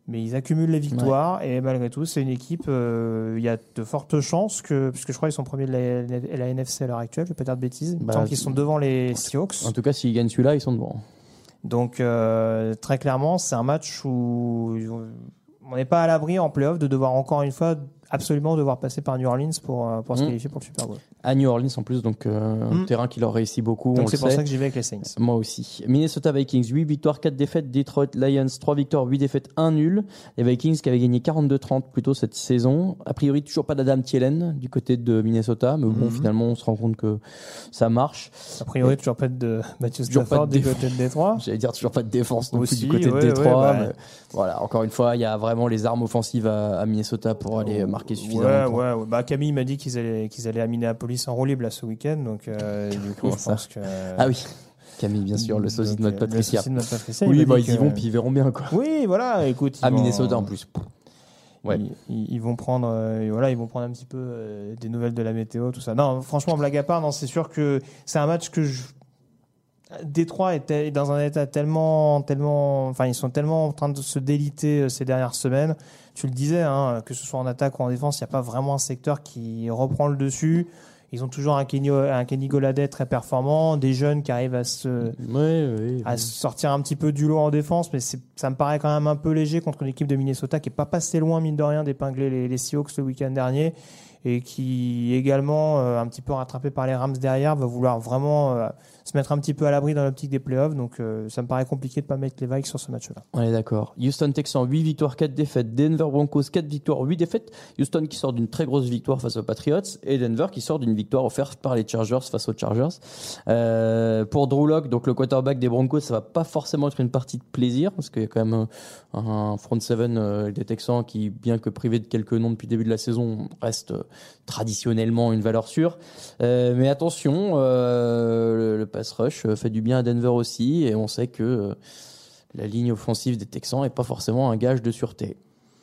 mais ils accumulent les victoires et malgré tout, c'est une équipe. Il y a de fortes chances puisque je crois qu'ils sont premiers de la NFC à l'heure actuelle, je vais pas dire de bêtises. Il me semble qu'ils sont devant les Seahawks. En tout cas, s'ils gagnent celui-là, ils sont devant. Donc très clairement, c'est un match où on n'est pas à l'abri en play-off de devoir encore une fois absolument devoir passer par New Orleans pour se qualifier pour le Super Bowl. À New Orleans en plus, donc un terrain qui leur réussit beaucoup. Donc c'est pour ça que j'y vais avec les Saints. Moi aussi. Minnesota Vikings, 8 victoires, 4 défaites. Detroit Lions, 3 victoires, 8 défaites, 1 nul. Les Vikings qui avaient gagné 42-30 plus tôt cette saison. A priori, toujours pas d'Adam Thielen du côté de Minnesota, mais bon, finalement, on se rend compte que ça marche. A priori, toujours pas de Matthew Stafford du côté de Détroit. J'allais dire toujours pas de défense non plus aussi, du côté de Détroit. Ouais. Voilà, encore une fois, il y a vraiment les armes offensives à Minnesota pour aller marquer suffisamment. Ouais. Camille m'a dit qu'ils allaient à Minneapolis en roue libre là ce week-end, donc du coup, je pense que. Ah oui. Camille, bien sûr, le sosie de notre Patricia. Oui, ils y vont, puis ils verront bien, quoi. Oui, voilà, écoute. À Minnesota en plus. Ouais. Ils vont prendre, ils vont prendre un petit peu des nouvelles de la météo, tout ça. Non, franchement, blague à part, non, c'est sûr que c'est un match que Détroit est dans un état tellement, enfin, ils sont tellement en train de se déliter ces dernières semaines. Tu le disais, hein, que ce soit en attaque ou en défense, il n'y a pas vraiment un secteur qui reprend le dessus. Ils ont toujours un Kenny Golladay très performant, des jeunes qui arrivent à se sortir un petit peu du lot en défense, mais ça me paraît quand même un peu léger contre l'équipe de Minnesota qui est pas passé loin, mine de rien, d'épingler les Seahawks le week-end dernier et qui également, un petit peu rattrapé par les Rams derrière, va vouloir vraiment se mettre un petit peu à l'abri dans l'optique des playoffs. Donc ça me paraît compliqué de pas mettre les Vikings sur ce match-là. On est d'accord. Houston Texans, 8 victoires, 4 défaites. Denver Broncos, 4 victoires, 8 défaites. Houston qui sort d'une très grosse victoire face aux Patriots et Denver qui sort d'une victoire offerte par les Chargers face aux Chargers. Pour Drew Lock, donc le quarterback des Broncos, ça va pas forcément être une partie de plaisir parce qu'il y a quand même un front seven des Texans qui, bien que privé de quelques noms depuis le début de la saison, reste traditionnellement une valeur sûre. Mais attention, le pass rush fait du bien à Denver aussi et on sait que la ligne offensive des Texans n'est pas forcément un gage de sûreté.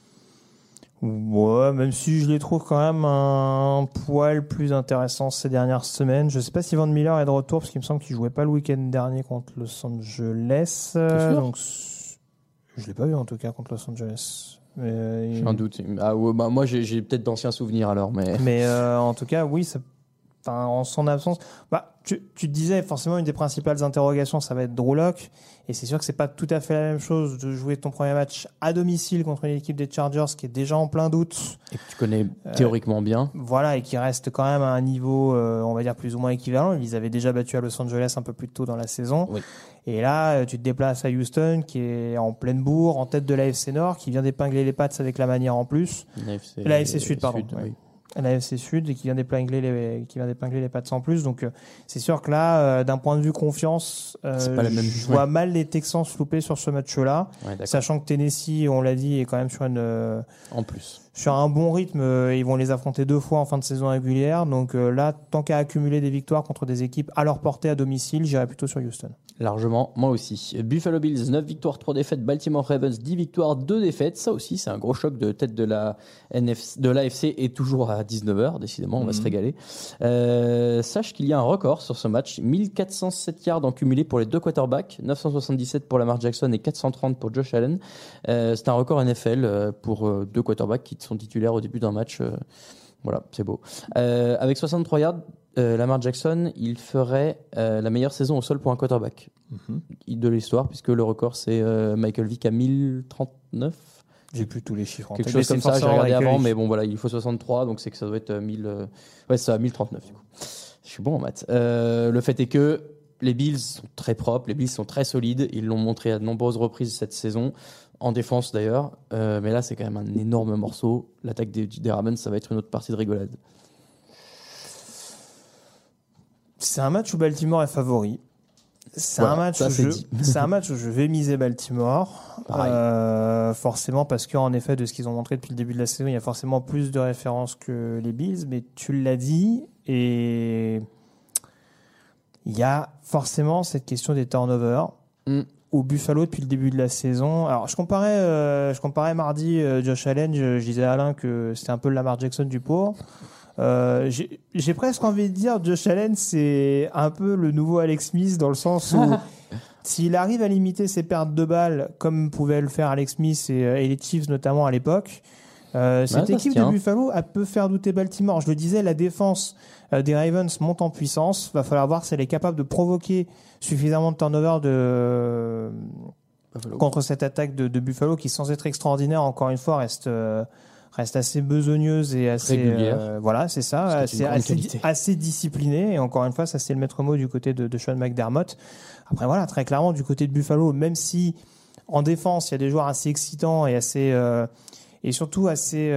Ouais, même si je les trouve quand même un poil plus intéressants ces dernières semaines. Je sais pas si Von Miller est de retour parce qu'il me semble qu'il jouait pas le week-end dernier contre Los Angeles. Donc je l'ai pas vu en tout cas contre Los Angeles. J'ai un doute. Moi j'ai peut-être d'anciens souvenirs alors, mais en tout cas oui, en son absence, tu te disais forcément une des principales interrogations, ça va être Drew Lock, et c'est sûr que c'est pas tout à fait la même chose de jouer ton premier match à domicile contre une équipe des Chargers qui est déjà en plein doute et que tu connais théoriquement bien. Voilà, et qui reste quand même à un niveau, on va dire plus ou moins équivalent. Ils avaient déjà battu à Los Angeles un peu plus tôt dans la saison. Oui. Et là, tu te déplaces à Houston, qui est en pleine bourre, en tête de l'AFC Nord, qui vient d'épingler les Pats avec la manière en plus. L'AFC Sud, pardon. Oui. L'AFC Sud et qui vient d'épingler les Pats en plus. Donc c'est sûr que là, d'un point de vue confiance, je vois mal les Texans se louper sur ce match-là, sachant que Tennessee, on l'a dit, est quand même sur un bon rythme. Ils vont les affronter 2 fois en fin de saison régulière. Donc là, tant qu'à accumuler des victoires contre des équipes à leur portée à domicile, j'irai plutôt sur Houston. Largement, moi aussi. Buffalo Bills, 9 victoires, 3 défaites. Baltimore Ravens, 10 victoires, 2 défaites. Ça aussi, c'est un gros choc de tête de l'AFC et toujours à 19h. Décidément, on va se régaler. Sache qu'il y a un record sur ce match. 1407 yards en cumulé pour les 2 quarterbacks. 977 pour Lamar Jackson et 430 pour Josh Allen. C'est un record NFL pour 2 quarterbacks qui sont titulaires au début d'un match. Voilà, c'est beau. Avec 63 yards, Lamar Jackson, il ferait la meilleure saison au sol pour un quarterback de l'histoire, puisque le record, c'est Michael Vick à 1039. J'ai plus tous les chiffres en tête. Quelque chose comme ça, j'ai regardé avant, mais bon, voilà, il faut 63, donc c'est que ça doit être 1039 du coup. Je suis bon en maths. Le fait est que les Bills sont très propres, les Bills sont très solides, ils l'ont montré à de nombreuses reprises cette saison, en défense d'ailleurs, mais là c'est quand même un énorme morceau. L'attaque des Ravens, ça va être une autre partie de rigolade. C'est un match où Baltimore est favori. C'est un match où je vais miser Baltimore. Forcément, parce qu'en effet, de ce qu'ils ont montré depuis le début de la saison, il y a forcément plus de références que les Bills, mais tu l'as dit, et il y a forcément cette question des turnovers. Au Buffalo depuis le début de la saison. Alors, je comparais mardi Josh Allen, je disais à Alain que c'était un peu le Lamar Jackson du pauvre. J'ai presque envie de dire Josh Allen, c'est un peu le nouveau Alex Smith dans le sens où S'il arrive à limiter ses pertes de balles, comme pouvaient le faire Alex Smith et les Chiefs notamment à l'époque, cette équipe de Buffalo elle peut faire douter Baltimore. Je le disais, la défense des Ravens monte en puissance. Va falloir voir si elle est capable de provoquer suffisamment de turnover contre cette attaque de Buffalo qui, sans être extraordinaire, encore une fois, reste assez besogneuse et assez voilà, c'est ça, assez disciplinée. Et encore une fois, ça c'est le maître mot du côté de Sean McDermott. Après voilà, très clairement du côté de Buffalo, même si en défense il y a des joueurs assez excitants et assez et surtout assez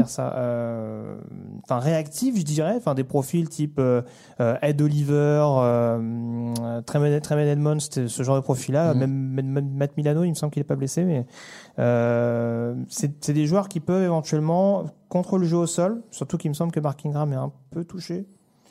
réactifs, je dirais, des profils type Ed Oliver, Tremaine Edmonds, ce genre de profil-là, même Matt Milano, il me semble qu'il n'est pas blessé, mais c'est des joueurs qui peuvent éventuellement contre le jeu au sol, surtout qu'il me semble que Mark Ingram est un peu touché.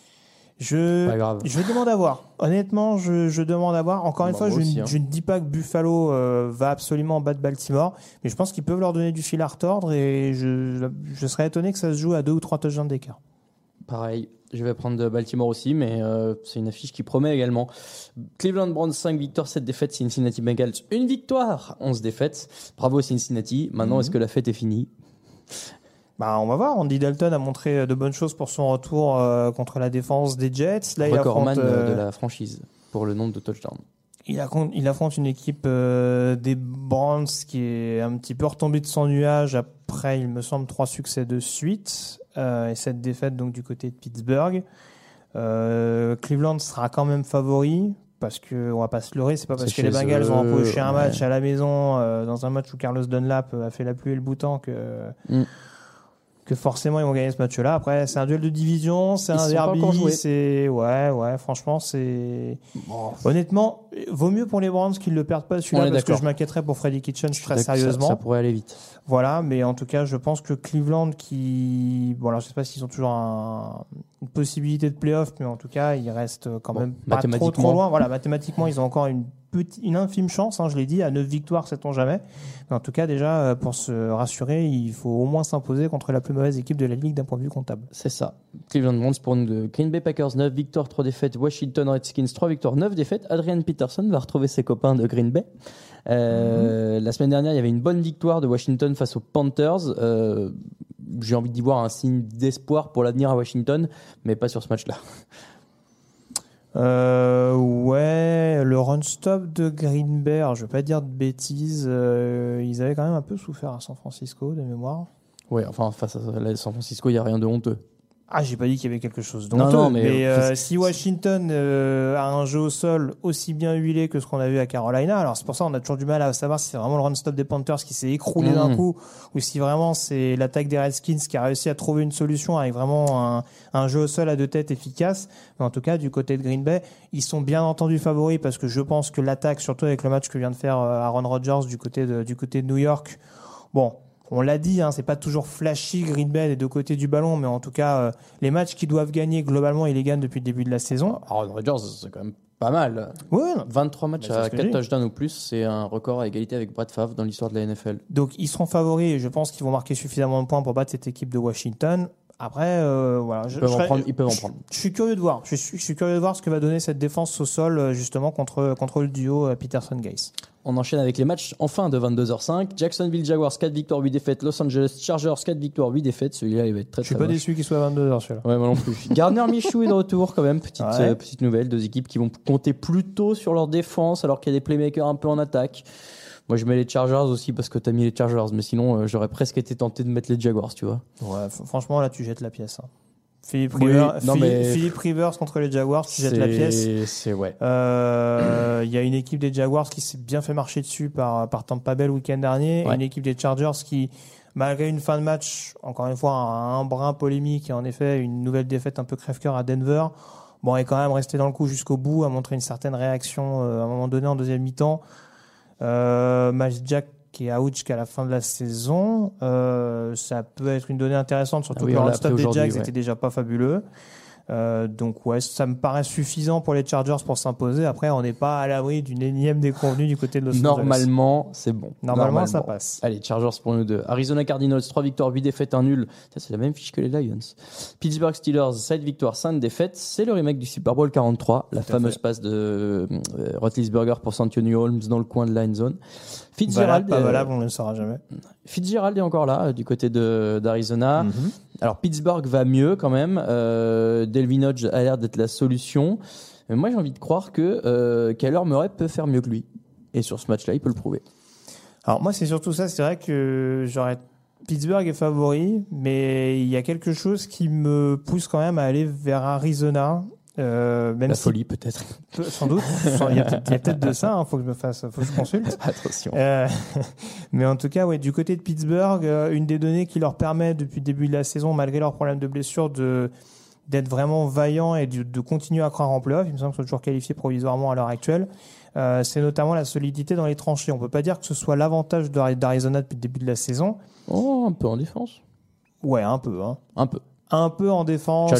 Je demande à voir. Honnêtement, je demande à voir. Encore une fois, je ne dis pas que Buffalo va absolument battre Baltimore, mais je pense qu'ils peuvent leur donner du fil à retordre et je serais étonné que ça se joue à 2 ou 3 touchdowns d'écart. Pareil, je vais prendre Baltimore aussi, mais c'est une affiche qui promet également. Cleveland Browns 5 victoires, 7 défaites, Cincinnati Bengals 1 victoire, 11 défaites. Bravo Cincinnati. Maintenant, est-ce que la fête est finie ? On va voir. Andy Dalton a montré de bonnes choses pour son retour contre la défense des Jets. Là, recordman de la franchise pour le nombre de touchdowns. Il affronte une équipe des Browns qui est un petit peu retombée de son nuage après, il me semble, 3 succès de suite et cette défaite donc du côté de Pittsburgh. Cleveland sera quand même favori. Parce que on va pas se leurrer, c'est pas parce que les Bengals ont empoché un match à la maison dans un match où Carlos Dunlap a fait la pluie et le beau temps que forcément ils vont gagner ce match-là. Après, c'est un duel de division, c'est un derby, c'est franchement, c'est honnêtement, vaut mieux pour les Browns qu'ils le perdent pas celui-là parce que je m'inquiéterais pour Freddie Kitchens très sérieusement. Ça pourrait aller vite. Voilà, mais en tout cas, je pense que Cleveland je sais pas s'ils ont toujours une possibilité de play-off, mais en tout cas, ils restent quand même pas trop loin. Voilà, mathématiquement, ils ont encore une infime chance, je l'ai dit, à 9 victoires, sait-on jamais. Mais en tout cas, déjà, pour se rassurer, il faut au moins s'imposer contre la plus mauvaise équipe de la ligue d'un point de vue comptable. C'est ça. Cleveland Browns pour nous. Green Bay Packers 9 victoires, 3 défaites. Washington Redskins 3 victoires, 9 défaites. Adrian Peterson va retrouver ses copains de Green Bay. La semaine dernière, il y avait une bonne victoire de Washington face aux Panthers. J'ai envie d'y voir un signe d'espoir pour l'avenir à Washington, mais pas sur ce match-là. Le run-stop de Green Bay, je ne veux pas dire de bêtises, ils avaient quand même un peu souffert à San Francisco, de mémoire. Ouais, enfin, face à San Francisco, il n'y a rien de honteux. J'ai pas dit qu'il y avait quelque chose d'honteux. Non, mais si Washington a un jeu au sol aussi bien huilé que ce qu'on a vu à Carolina, alors c'est pour ça qu'on a toujours du mal à savoir si c'est vraiment le run-stop des Panthers qui s'est écroulé d'un coup ou si vraiment c'est l'attaque des Redskins qui a réussi à trouver une solution avec vraiment un jeu au sol à 2 têtes efficace. Mais en tout cas, du côté de Green Bay, ils sont bien entendu favoris parce que je pense que l'attaque, surtout avec le match que vient de faire Aaron Rodgers du côté de New York, on l'a dit, c'est pas toujours flashy Green Bay des 2 côtés du ballon, mais en tout cas, les matchs qu'ils doivent gagner, globalement, ils les gagnent depuis le début de la saison. Aaron Rodgers, c'est quand même pas mal. Ouais, 23 matchs à 4 touchdowns ou plus, c'est un record à égalité avec Brett Favre dans l'histoire de la NFL. Donc, ils seront favoris et je pense qu'ils vont marquer suffisamment de points pour battre cette équipe de Washington. Après, ils peuvent en prendre. Je suis curieux de voir. Je suis curieux de voir ce que va donner cette défense au sol, justement, contre le duo Peterson-Gase. On enchaîne avec les matchs enfin de 22h05. Jacksonville Jaguars 4 victoires 8 défaites. Los Angeles Chargers 4 victoires 8 défaites. Celui-là il va être très très. Je suis pas déçu qu'il soit à 22h celui-là. Ouais, moi non plus. Gardner Minshew est de retour quand même. Petite nouvelle, 2 équipes qui vont compter plutôt sur leur défense alors qu'il y a des playmakers un peu en attaque. Moi je mets les Chargers aussi parce que t'as mis les Chargers, mais sinon j'aurais presque été tenté de mettre les Jaguars, tu vois. Ouais, franchement là tu jettes la pièce. Philippe Rivers contre les Jaguars, tu jettes la pièce. C'est ouais. Il y a une équipe des Jaguars qui s'est bien fait marcher dessus par Tampa Bay le week-end dernier, et une équipe des Chargers qui, malgré une fin de match, encore une fois un brin polémique et en effet une nouvelle défaite un peu crève-cœur à Denver, est quand même resté dans le coup jusqu'au bout, a montré une certaine réaction à un moment donné en deuxième mi-temps. Miles Jack qui est out jusqu'à la fin de la saison, ça peut être une donnée intéressante, surtout que le run-stop des Jags était déjà pas fabuleux. Donc ouais, ça me paraît suffisant pour les Chargers pour s'imposer. Après, on n'est pas à l'abri d'une énième déconvenue du côté de Los Angeles. Normalement, c'est bon. Normalement, ça passe. Allez, Chargers pour nous deux. Arizona Cardinals, 3 victoires, 8 défaites, 1 nul. Ça, c'est la même fiche que les Lions. Pittsburgh Steelers, 7 victoires, 5 défaites. C'est le remake du Super Bowl 43, la fameuse passe de Roethlisberger pour Santonio Holmes dans le coin de la end zone. Fitzgerald, pas valable, on ne le saura jamais. Fitzgerald est encore là, du côté d'Arizona. Alors, Pittsburgh va mieux quand même. Delvin Hodge a l'air d'être la solution. Mais moi, j'ai envie de croire que Kyler Murray peut faire mieux que lui. Et sur ce match-là, il peut le prouver. Alors, moi, c'est surtout ça. C'est vrai que Pittsburgh est favori, mais il y a quelque chose qui me pousse quand même à aller vers Arizona. Même folie, peut-être. Sans doute. Il y a peut-être de ça. Faut que je consulte. Attention. Mais en tout cas, ouais, du côté de Pittsburgh, une des données qui leur permet depuis le début de la saison, malgré leurs problèmes de blessure, d'être vraiment vaillants et de continuer à croire en playoff. Il me semble qu'ils sont toujours qualifiés provisoirement à l'heure actuelle. C'est notamment la solidité dans les tranchées. On peut pas dire que ce soit l'avantage d'Arizona depuis le début de la saison. Oh, un peu en défense. Ouais, un peu. Hein. Un peu en défense.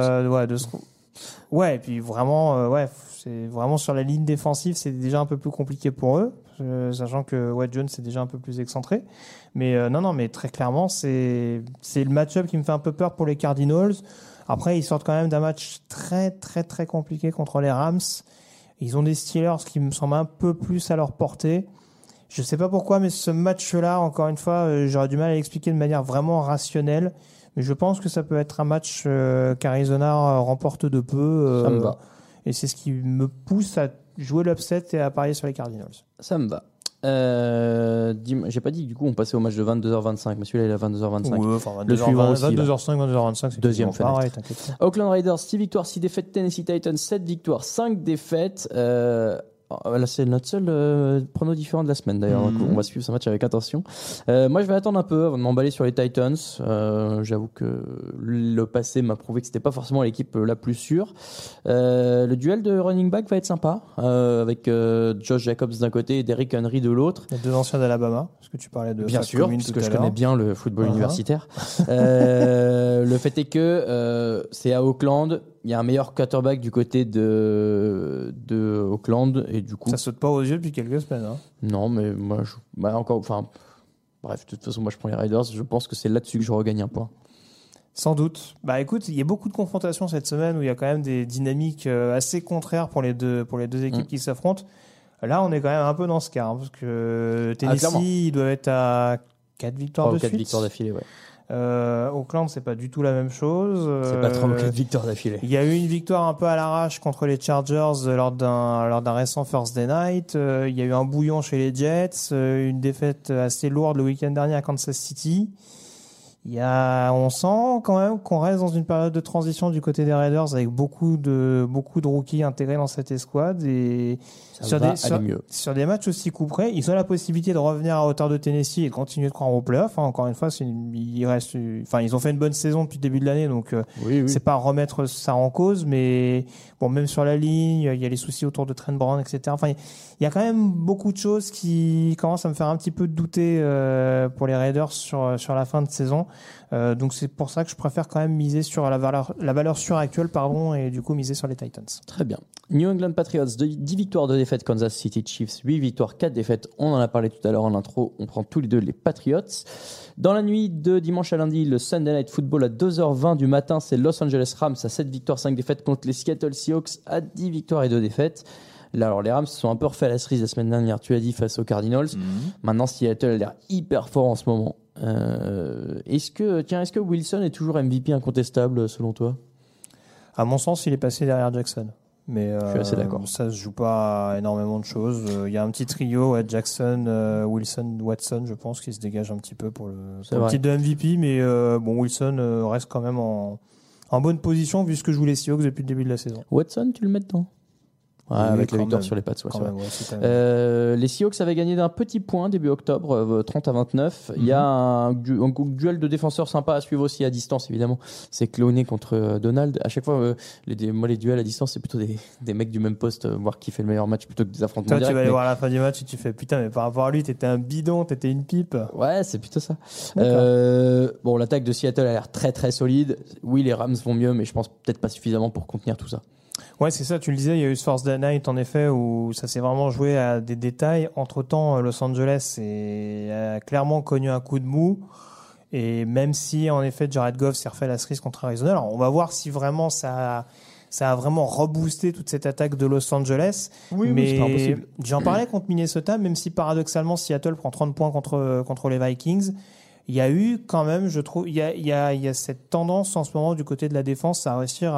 Ouais, et puis vraiment, c'est vraiment sur la ligne défensive, c'est déjà un peu plus compliqué pour eux, sachant que Jones c'est déjà un peu plus excentré. Mais non, mais très clairement, c'est le match-up qui me fait un peu peur pour les Cardinals. Après, ils sortent quand même d'un match très, très, très compliqué contre les Rams. Ils ont des Steelers qui me semblent un peu plus à leur portée. Je sais pas pourquoi, mais ce match-là, encore une fois, j'aurais du mal à l'expliquer de manière vraiment rationnelle. Mais je pense que ça peut être un match qu'Arizona remporte de peu. Ça me va. Et c'est ce qui me pousse à jouer l'upset et à parier sur les Cardinals. Ça me va. J'ai pas dit que du coup on passait au match de 22h25, mais celui-là il est à 22h25. Oui, enfin, le suivant aussi. 22h05, 22h25, c'est deuxième fenêtre. pareil, t'inquiète. Oakland Raiders, 6 victoires, 6 défaites. Tennessee Titans, 7 victoires, 5 défaites. Là, c'est notre seul prono différent de la semaine d'ailleurs. Donc, on va suivre ce match avec attention. Moi, je vais attendre un peu avant de m'emballer sur les Titans. J'avoue que le passé m'a prouvé que c'était pas forcément l'équipe la plus sûre. Le duel de running back va être sympa avec Josh Jacobs d'un côté et Derrick Henry de l'autre. Les deux anciens d'Alabama, parce que tu parlais de bien sûr, parce que je connais bien le football universitaire. Le fait est que c'est à Auckland. Il y a un meilleur quarterback du côté de Auckland et du coup ça saute pas aux yeux depuis quelques semaines. Hein. Non, mais moi bref, de toute façon moi je prends les Raiders. Je pense que c'est là-dessus que je regagne un point. Sans doute. Bah écoute, il y a beaucoup de confrontations cette semaine où il y a quand même des dynamiques assez contraires pour les deux équipes qui s'affrontent. Là, on est quand même un peu dans ce cas hein, parce que Tennessee ils doivent être à 4 victoires de suite. 4 victoires d'affilée, ouais. Auckland, c'est pas du tout la même chose. C'est pas 3 ou 4 victoires d'affilée. Il y a eu une victoire un peu à l'arrache contre les Chargers lors d'un récent Thursday Night. Il y a eu un bouillon chez les Jets, une défaite assez lourde le week-end dernier à Kansas City. On sent quand même qu'on reste dans une période de transition du côté des Raiders avec beaucoup de rookies intégrés dans cette escouade et sur des matchs aussi coup près, ils ont la possibilité de revenir à hauteur de Tennessee et de continuer de croire aux playoffs. Hein. Encore une fois, ils ont fait une bonne saison depuis le début de l'année, donc c'est pas remettre ça en cause, mais bon, même sur la ligne, il y a les soucis autour de Trent Brown, etc. Enfin, il y a quand même beaucoup de choses qui commencent à me faire un petit peu douter pour les Raiders sur la fin de saison. Donc c'est pour ça que je préfère quand même miser sur la valeur sûre actuelle, et du coup miser sur les Titans. Très bien. New England Patriots, 10 victoires, 2 défaites. Kansas City Chiefs, 8 victoires, 4 défaites. On en a parlé tout à l'heure en intro. On prend tous les deux les Patriots. Dans la nuit de dimanche à lundi, le Sunday Night Football à 2h20 du matin, c'est Los Angeles Rams à 7 victoires, 5 défaites contre les Seattle Seahawks à 10 victoires et 2 défaites. Là, alors les Rams se sont un peu refait à la cerise la semaine dernière, tu as dit, face aux Cardinals. Maintenant, Seattle a l'air hyper fort en ce moment. Est-ce que Wilson est toujours MVP incontestable selon toi ? À mon sens, il est passé derrière Jackson. Mais je suis assez d'accord. Ça se joue pas à énormément de choses. Il y a un petit trio, Jackson, Wilson, Watson, je pense, qui se dégage un petit peu pour le titre de MVP. Mais Wilson reste quand même en bonne position vu ce que jouent les Seahawks depuis le début de la saison. Watson, tu le mets dedans ? Ouais, Oui, avec la quand victoire même. sur les Pats. Ouais, Quand c'est vrai. même, ouais, c'est quand même- Les Seahawks avaient gagné d'un petit point début octobre, 30-29. Il y a un duel de défenseurs sympa à suivre aussi à distance, évidemment. C'est Clooney contre Donald. À chaque fois, moi, les duels à distance, c'est plutôt des mecs du même poste, voir qui fait le meilleur match plutôt que des affrontements Toi, directs. tu vas aller mais- voir la fin du match et tu fais putain, mais par rapport à lui, t'étais un bidon, t'étais une pipe. Ouais, c'est plutôt ça. D'accord. Bon, l'attaque de Seattle a l'air très très solide. Oui, les Rams vont mieux, mais je pense peut-être pas suffisamment pour contenir tout ça. Ouais, c'est ça, tu le disais, il y a eu ce Thursday Night en effet où ça s'est vraiment joué à des détails. Entre-temps, Los Angeles a clairement connu un coup de mou. Et même si en effet Jared Goff s'est refait la cerise contre Arizona, alors on va voir si vraiment ça a vraiment reboosté toute cette attaque de Los Angeles. Oui, mais c'est pas impossible. j'en parlais contre Minnesota, même si paradoxalement Seattle prend 30 points contre les Vikings. Il y a eu quand même, je trouve, il y a cette tendance en ce moment du côté de la défense à réussir,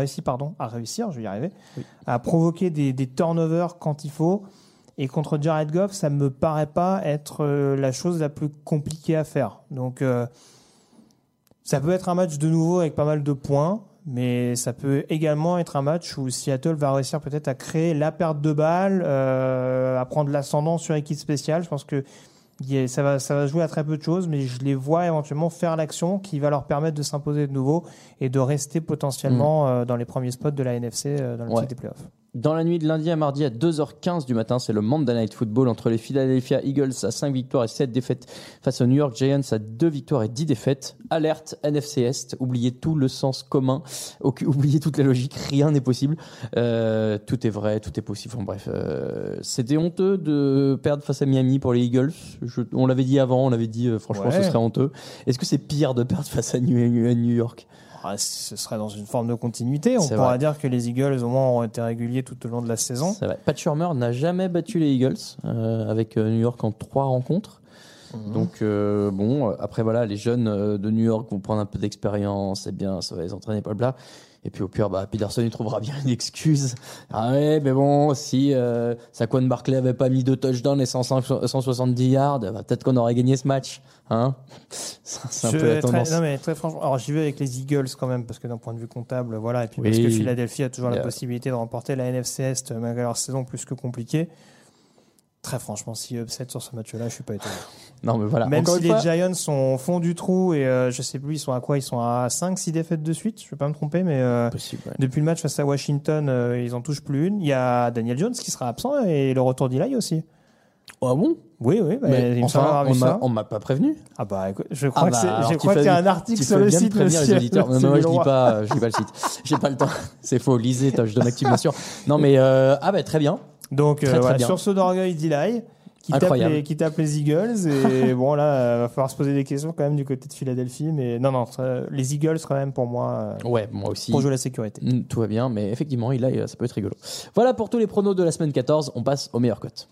je vais y arriver, à provoquer des turnovers quand il faut. Et contre Jared Goff, ça me paraît pas être la chose la plus compliquée à faire. Donc, ça peut être un match de nouveau avec pas mal de points, mais ça peut également être un match où Seattle va réussir peut-être à créer la perte de balle, à prendre l'ascendant sur équipe spéciale. Je pense que ça va jouer à très peu de choses, mais je les vois éventuellement faire l'action qui va leur permettre de s'imposer de nouveau et de rester potentiellement dans les premiers spots de la NFC dans le titre des playoffs. Dans la nuit de lundi à mardi à 2h15 du matin, c'est le Monday Night Football entre les Philadelphia Eagles à 5 victoires et 7 défaites face aux New York Giants à 2 victoires et 10 défaites. Alerte NFC Est, oubliez tout le sens commun, oubliez toute la logique, rien n'est possible. Tout est vrai, tout est possible. Enfin, bref, c'était honteux de perdre face à Miami pour les Eagles. On l'avait dit avant, on l'avait dit franchement ce serait honteux. Est-ce que c'est pire de perdre face à New York ? Ce serait dans une forme de continuité. On C'est pourra vrai. dire que les Eagles, au moins, ont été réguliers tout au long de la saison. C'est vrai. Pat Shurmur n'a jamais battu les Eagles avec New York en 3 rencontres. Donc bon, après voilà, les jeunes de New York vont prendre un peu d'expérience, c'est bien, ça va les entraîner, blablabla. Et puis au pire, Peterson il trouvera bien une excuse. Ah ouais, mais bon, si Saquon Barkley avait pas mis 2 touchdowns et 170 yards, peut-être qu'on aurait gagné ce match, hein. C'est un peu la tendance. Non mais très franchement, alors j'y vais avec les Eagles quand même parce que d'un point de vue comptable, voilà, et puis Oui. parce que Philadelphie a toujours la possibilité de remporter la NFC Est malgré leur saison plus que compliquée. Très franchement, si upset sur ce match-là, je suis pas étonné. Non mais voilà. Même Encore si une les fois, Giants sont au fond du trou et je sais plus, ils sont à quoi ? Ils sont à 5-6 défaites de suite, je vais pas me tromper, mais possible, ouais. depuis le match face à Washington, ils en touchent plus une. Il y a Daniel Jones qui sera absent et le retour d'Eli aussi. Ah bon? Oui, Mais il me semble avoir vu ça. on m'a pas prévenu. Ah bah écoute, je crois alors, qu'il y a un article sur le site, prévenir les monsieur. auditeurs. Non, moi je dis pas le site. J'ai pas le temps. C'est faux. Lisez, je donne active bien sûr. Non mais très bien. Donc Très, très voilà, bien. sursaut d'orgueil d'Eli qui tape les Eagles et bon là va falloir se poser des questions quand même du côté de Philadelphie, mais non les Eagles quand même pour moi Ouais, moi aussi. pour jouer la sécurité. Tout va bien, mais effectivement, ça peut être rigolo. Voilà pour tous les pronos de la semaine 14. On passe aux meilleures cotes.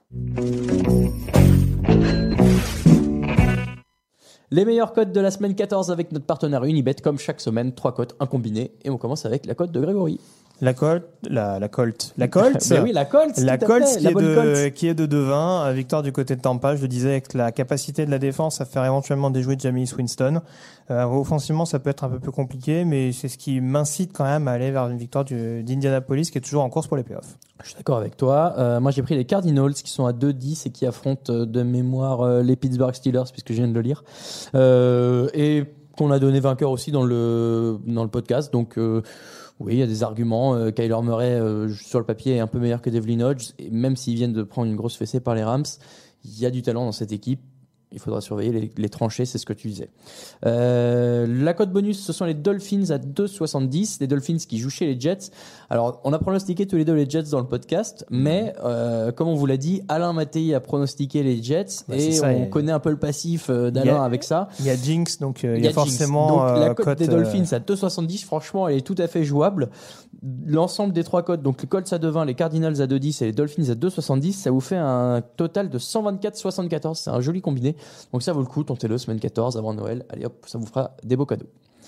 Les meilleures cotes de la semaine 14 avec notre partenaire Unibet, comme chaque semaine, 3 cotes, un combiné. Et on commence avec la cote de Grégory. La Colt. Mais oui, la Colts. La tout à Colts fait, la bonne Colts. qui est de 2-20, victoire du côté de Tampa, je le disais, avec la capacité de la défense à faire éventuellement déjouer Jameis Winston. Offensivement, ça peut être un peu plus compliqué, mais c'est ce qui m'incite quand même à aller vers une victoire d'Indianapolis qui est toujours en course pour les playoffs. Je suis d'accord avec toi. Moi, j'ai pris les Cardinals qui sont à 2-10 et qui affrontent de mémoire les Pittsburgh Steelers, puisque je viens de le lire. Et qu'on a donné vainqueur aussi dans le podcast. Donc, oui, il y a des arguments. Kyler Murray, sur le papier, est un peu meilleur que Devlin Hodges. Et même s'ils viennent de prendre une grosse fessée par les Rams, il y a du talent dans cette équipe. Il faudra surveiller les tranchées, c'est ce que tu disais. La cote bonus, ce sont les Dolphins à 2,70. Les Dolphins qui jouent chez les Jets. Alors, on a pronostiqué tous les deux les Jets dans le podcast, mais comme on vous l'a dit, Alain Mattei a pronostiqué les Jets on connaît un peu le passif d'Alain avec ça. Il y a Jinx, donc il y a Jinx. forcément donc, la cote des Dolphins à 2,70, franchement, elle est tout à fait jouable. L'ensemble des 3 cotes, donc les Colts à 2,20, les Cardinals à 2,10 et les Dolphins à 2,70, ça vous fait un total de 124,74. C'est un joli combiné. Donc ça vaut le coup, tentez-le, semaine 14 avant Noël. Allez hop, ça vous fera des beaux cadeaux.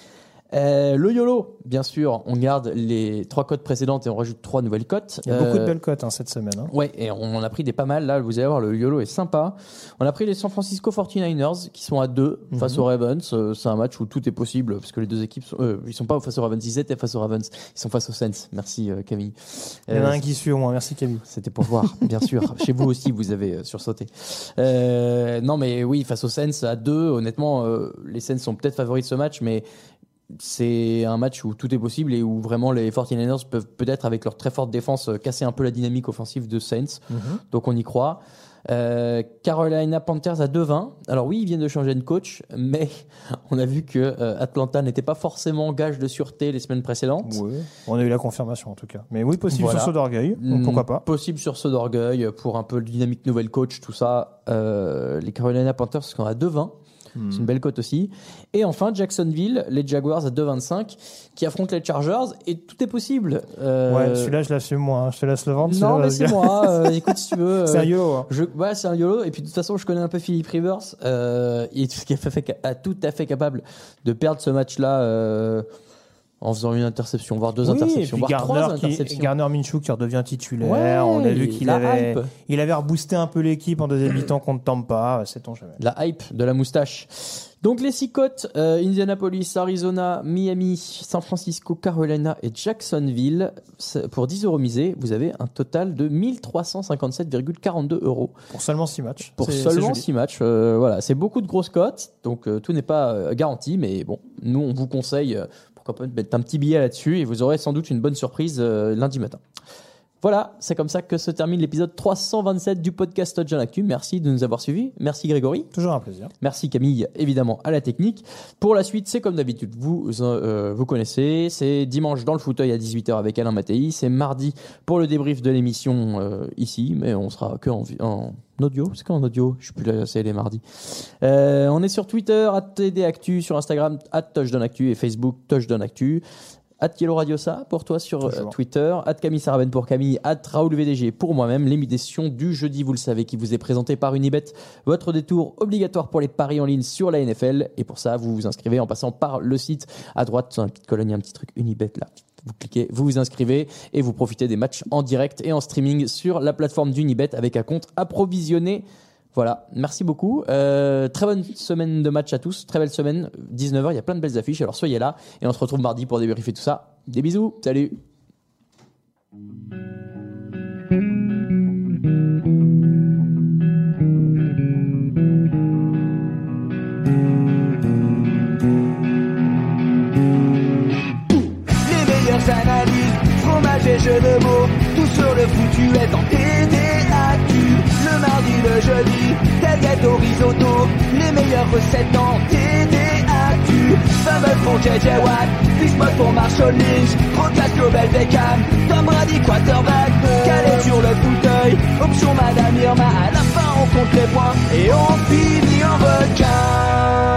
Le YOLO, bien sûr, on garde les 3 cotes précédentes et on rajoute 3 nouvelles cotes. Il y a beaucoup de belles cotes cette semaine. Ouais, et on en a pris des pas mal. Là, vous allez voir, le YOLO est sympa. On a pris les San Francisco 49ers qui sont à 2 face aux Ravens. C'est un match où tout est possible parce que les deux équipes, ils sont pas face aux Ravens, ils étaient face aux Ravens. Ils sont face aux Saints. Merci Camille. Il y en a un qui suit au moins. Merci Camille. C'était pour voir, bien sûr. Chez vous aussi, vous avez sursauté. Non, mais oui, face aux Saints à 2, honnêtement, les Saints sont peut-être favoris de ce match, mais c'est un match où tout est possible et où vraiment les 49ers peuvent peut-être, avec leur très forte défense, casser un peu la dynamique offensive de Saints. Donc on y croit. Carolina Panthers à 2-20. Alors oui, ils viennent de changer de coach, mais on a vu que Atlanta n'était pas forcément gage de sûreté les semaines précédentes. Oui, on a eu la confirmation en tout cas. Mais oui, possible sur saut d'orgueil, donc pourquoi pas. Possible sur saut d'orgueil pour un peu de dynamique nouvelle coach, tout ça. Les Carolina Panthers sont à 2-20. C'est une belle cote aussi. Et enfin, Jacksonville, les Jaguars à 2,25 qui affrontent les Chargers et tout est possible. Ouais, celui-là, je l'assume moi. Je te laisse le vendre. Non, mais c'est moi. Écoute, si tu veux. C'est un YOLO. Ouais, c'est un YOLO. Et puis, de toute façon, je connais un peu Philip Rivers. Il est tout à fait capable de perdre ce match-là. En faisant une interception, voire 2 interceptions, et puis voire 3 interceptions. Gardner Minshew qui redevient titulaire. Ouais, on a vu qu'il avait reboosté un peu l'équipe en deuxième mi-temps contre Tampa. Sait-on jamais. La hype de la moustache. Donc les 6 cotes, Indianapolis, Arizona, Miami, San Francisco, Carolina et Jacksonville. Pour 10 € misés, vous avez un total de 1357,42 €. Pour seulement 6 matchs. Pour seulement 6 matchs. Voilà, c'est beaucoup de grosses cotes. Donc tout n'est pas garanti. Mais bon, nous on vous conseille... pourquoi pas mettre un petit billet là-dessus et vous aurez sans doute une bonne surprise lundi matin. Voilà, c'est comme ça que se termine l'épisode 327 du podcast Touchdown Actu. Merci de nous avoir suivis. Merci Grégory. Toujours un plaisir. Merci Camille, évidemment, à la technique. Pour la suite, c'est comme d'habitude, vous connaissez. C'est dimanche dans le fauteuil à 18h avec Alain Mattei. C'est mardi pour le débrief de l'émission ici, mais on sera que en audio. C'est qu'en audio, je suis plus là, c'est les mardis. On est sur Twitter, @TDActu, sur Instagram, @TouchdownActu et Facebook TouchdownActu. @YellowRadioSa pour toi sur Twitter, @Camille Saraben pour Camille, @RaoulVDG pour moi-même. L'émission du jeudi, vous le savez, qui vous est présentée par Unibet, votre détour obligatoire pour les paris en ligne sur la NFL. Et pour ça, vous vous inscrivez en passant par le site à droite, dans la petite colonne, il y a un petit truc Unibet là. Vous cliquez, vous vous inscrivez et vous profitez des matchs en direct et en streaming sur la plateforme d'Unibet avec un compte approvisionné. Voilà, merci beaucoup. Très bonne semaine de match à tous. Très belle semaine, 19h, il y a plein de belles affiches. Alors soyez là et on se retrouve mardi pour débriefer tout ça. Des bisous, salut. Les meilleures analyses, fromage et jeux de mots, tout sur le foutu est en TDActu. Le mardi, le jeudi, tailgate au risotto, les meilleures recettes en TDActu. Fumble pour JJ Watt, Bismuth pour Marshall Lynch, Procast Global Beckham, Tom Brady quarterback, calé sur le fauteuil, option Madame Irma, à la fin on compte les points et on finit en requin.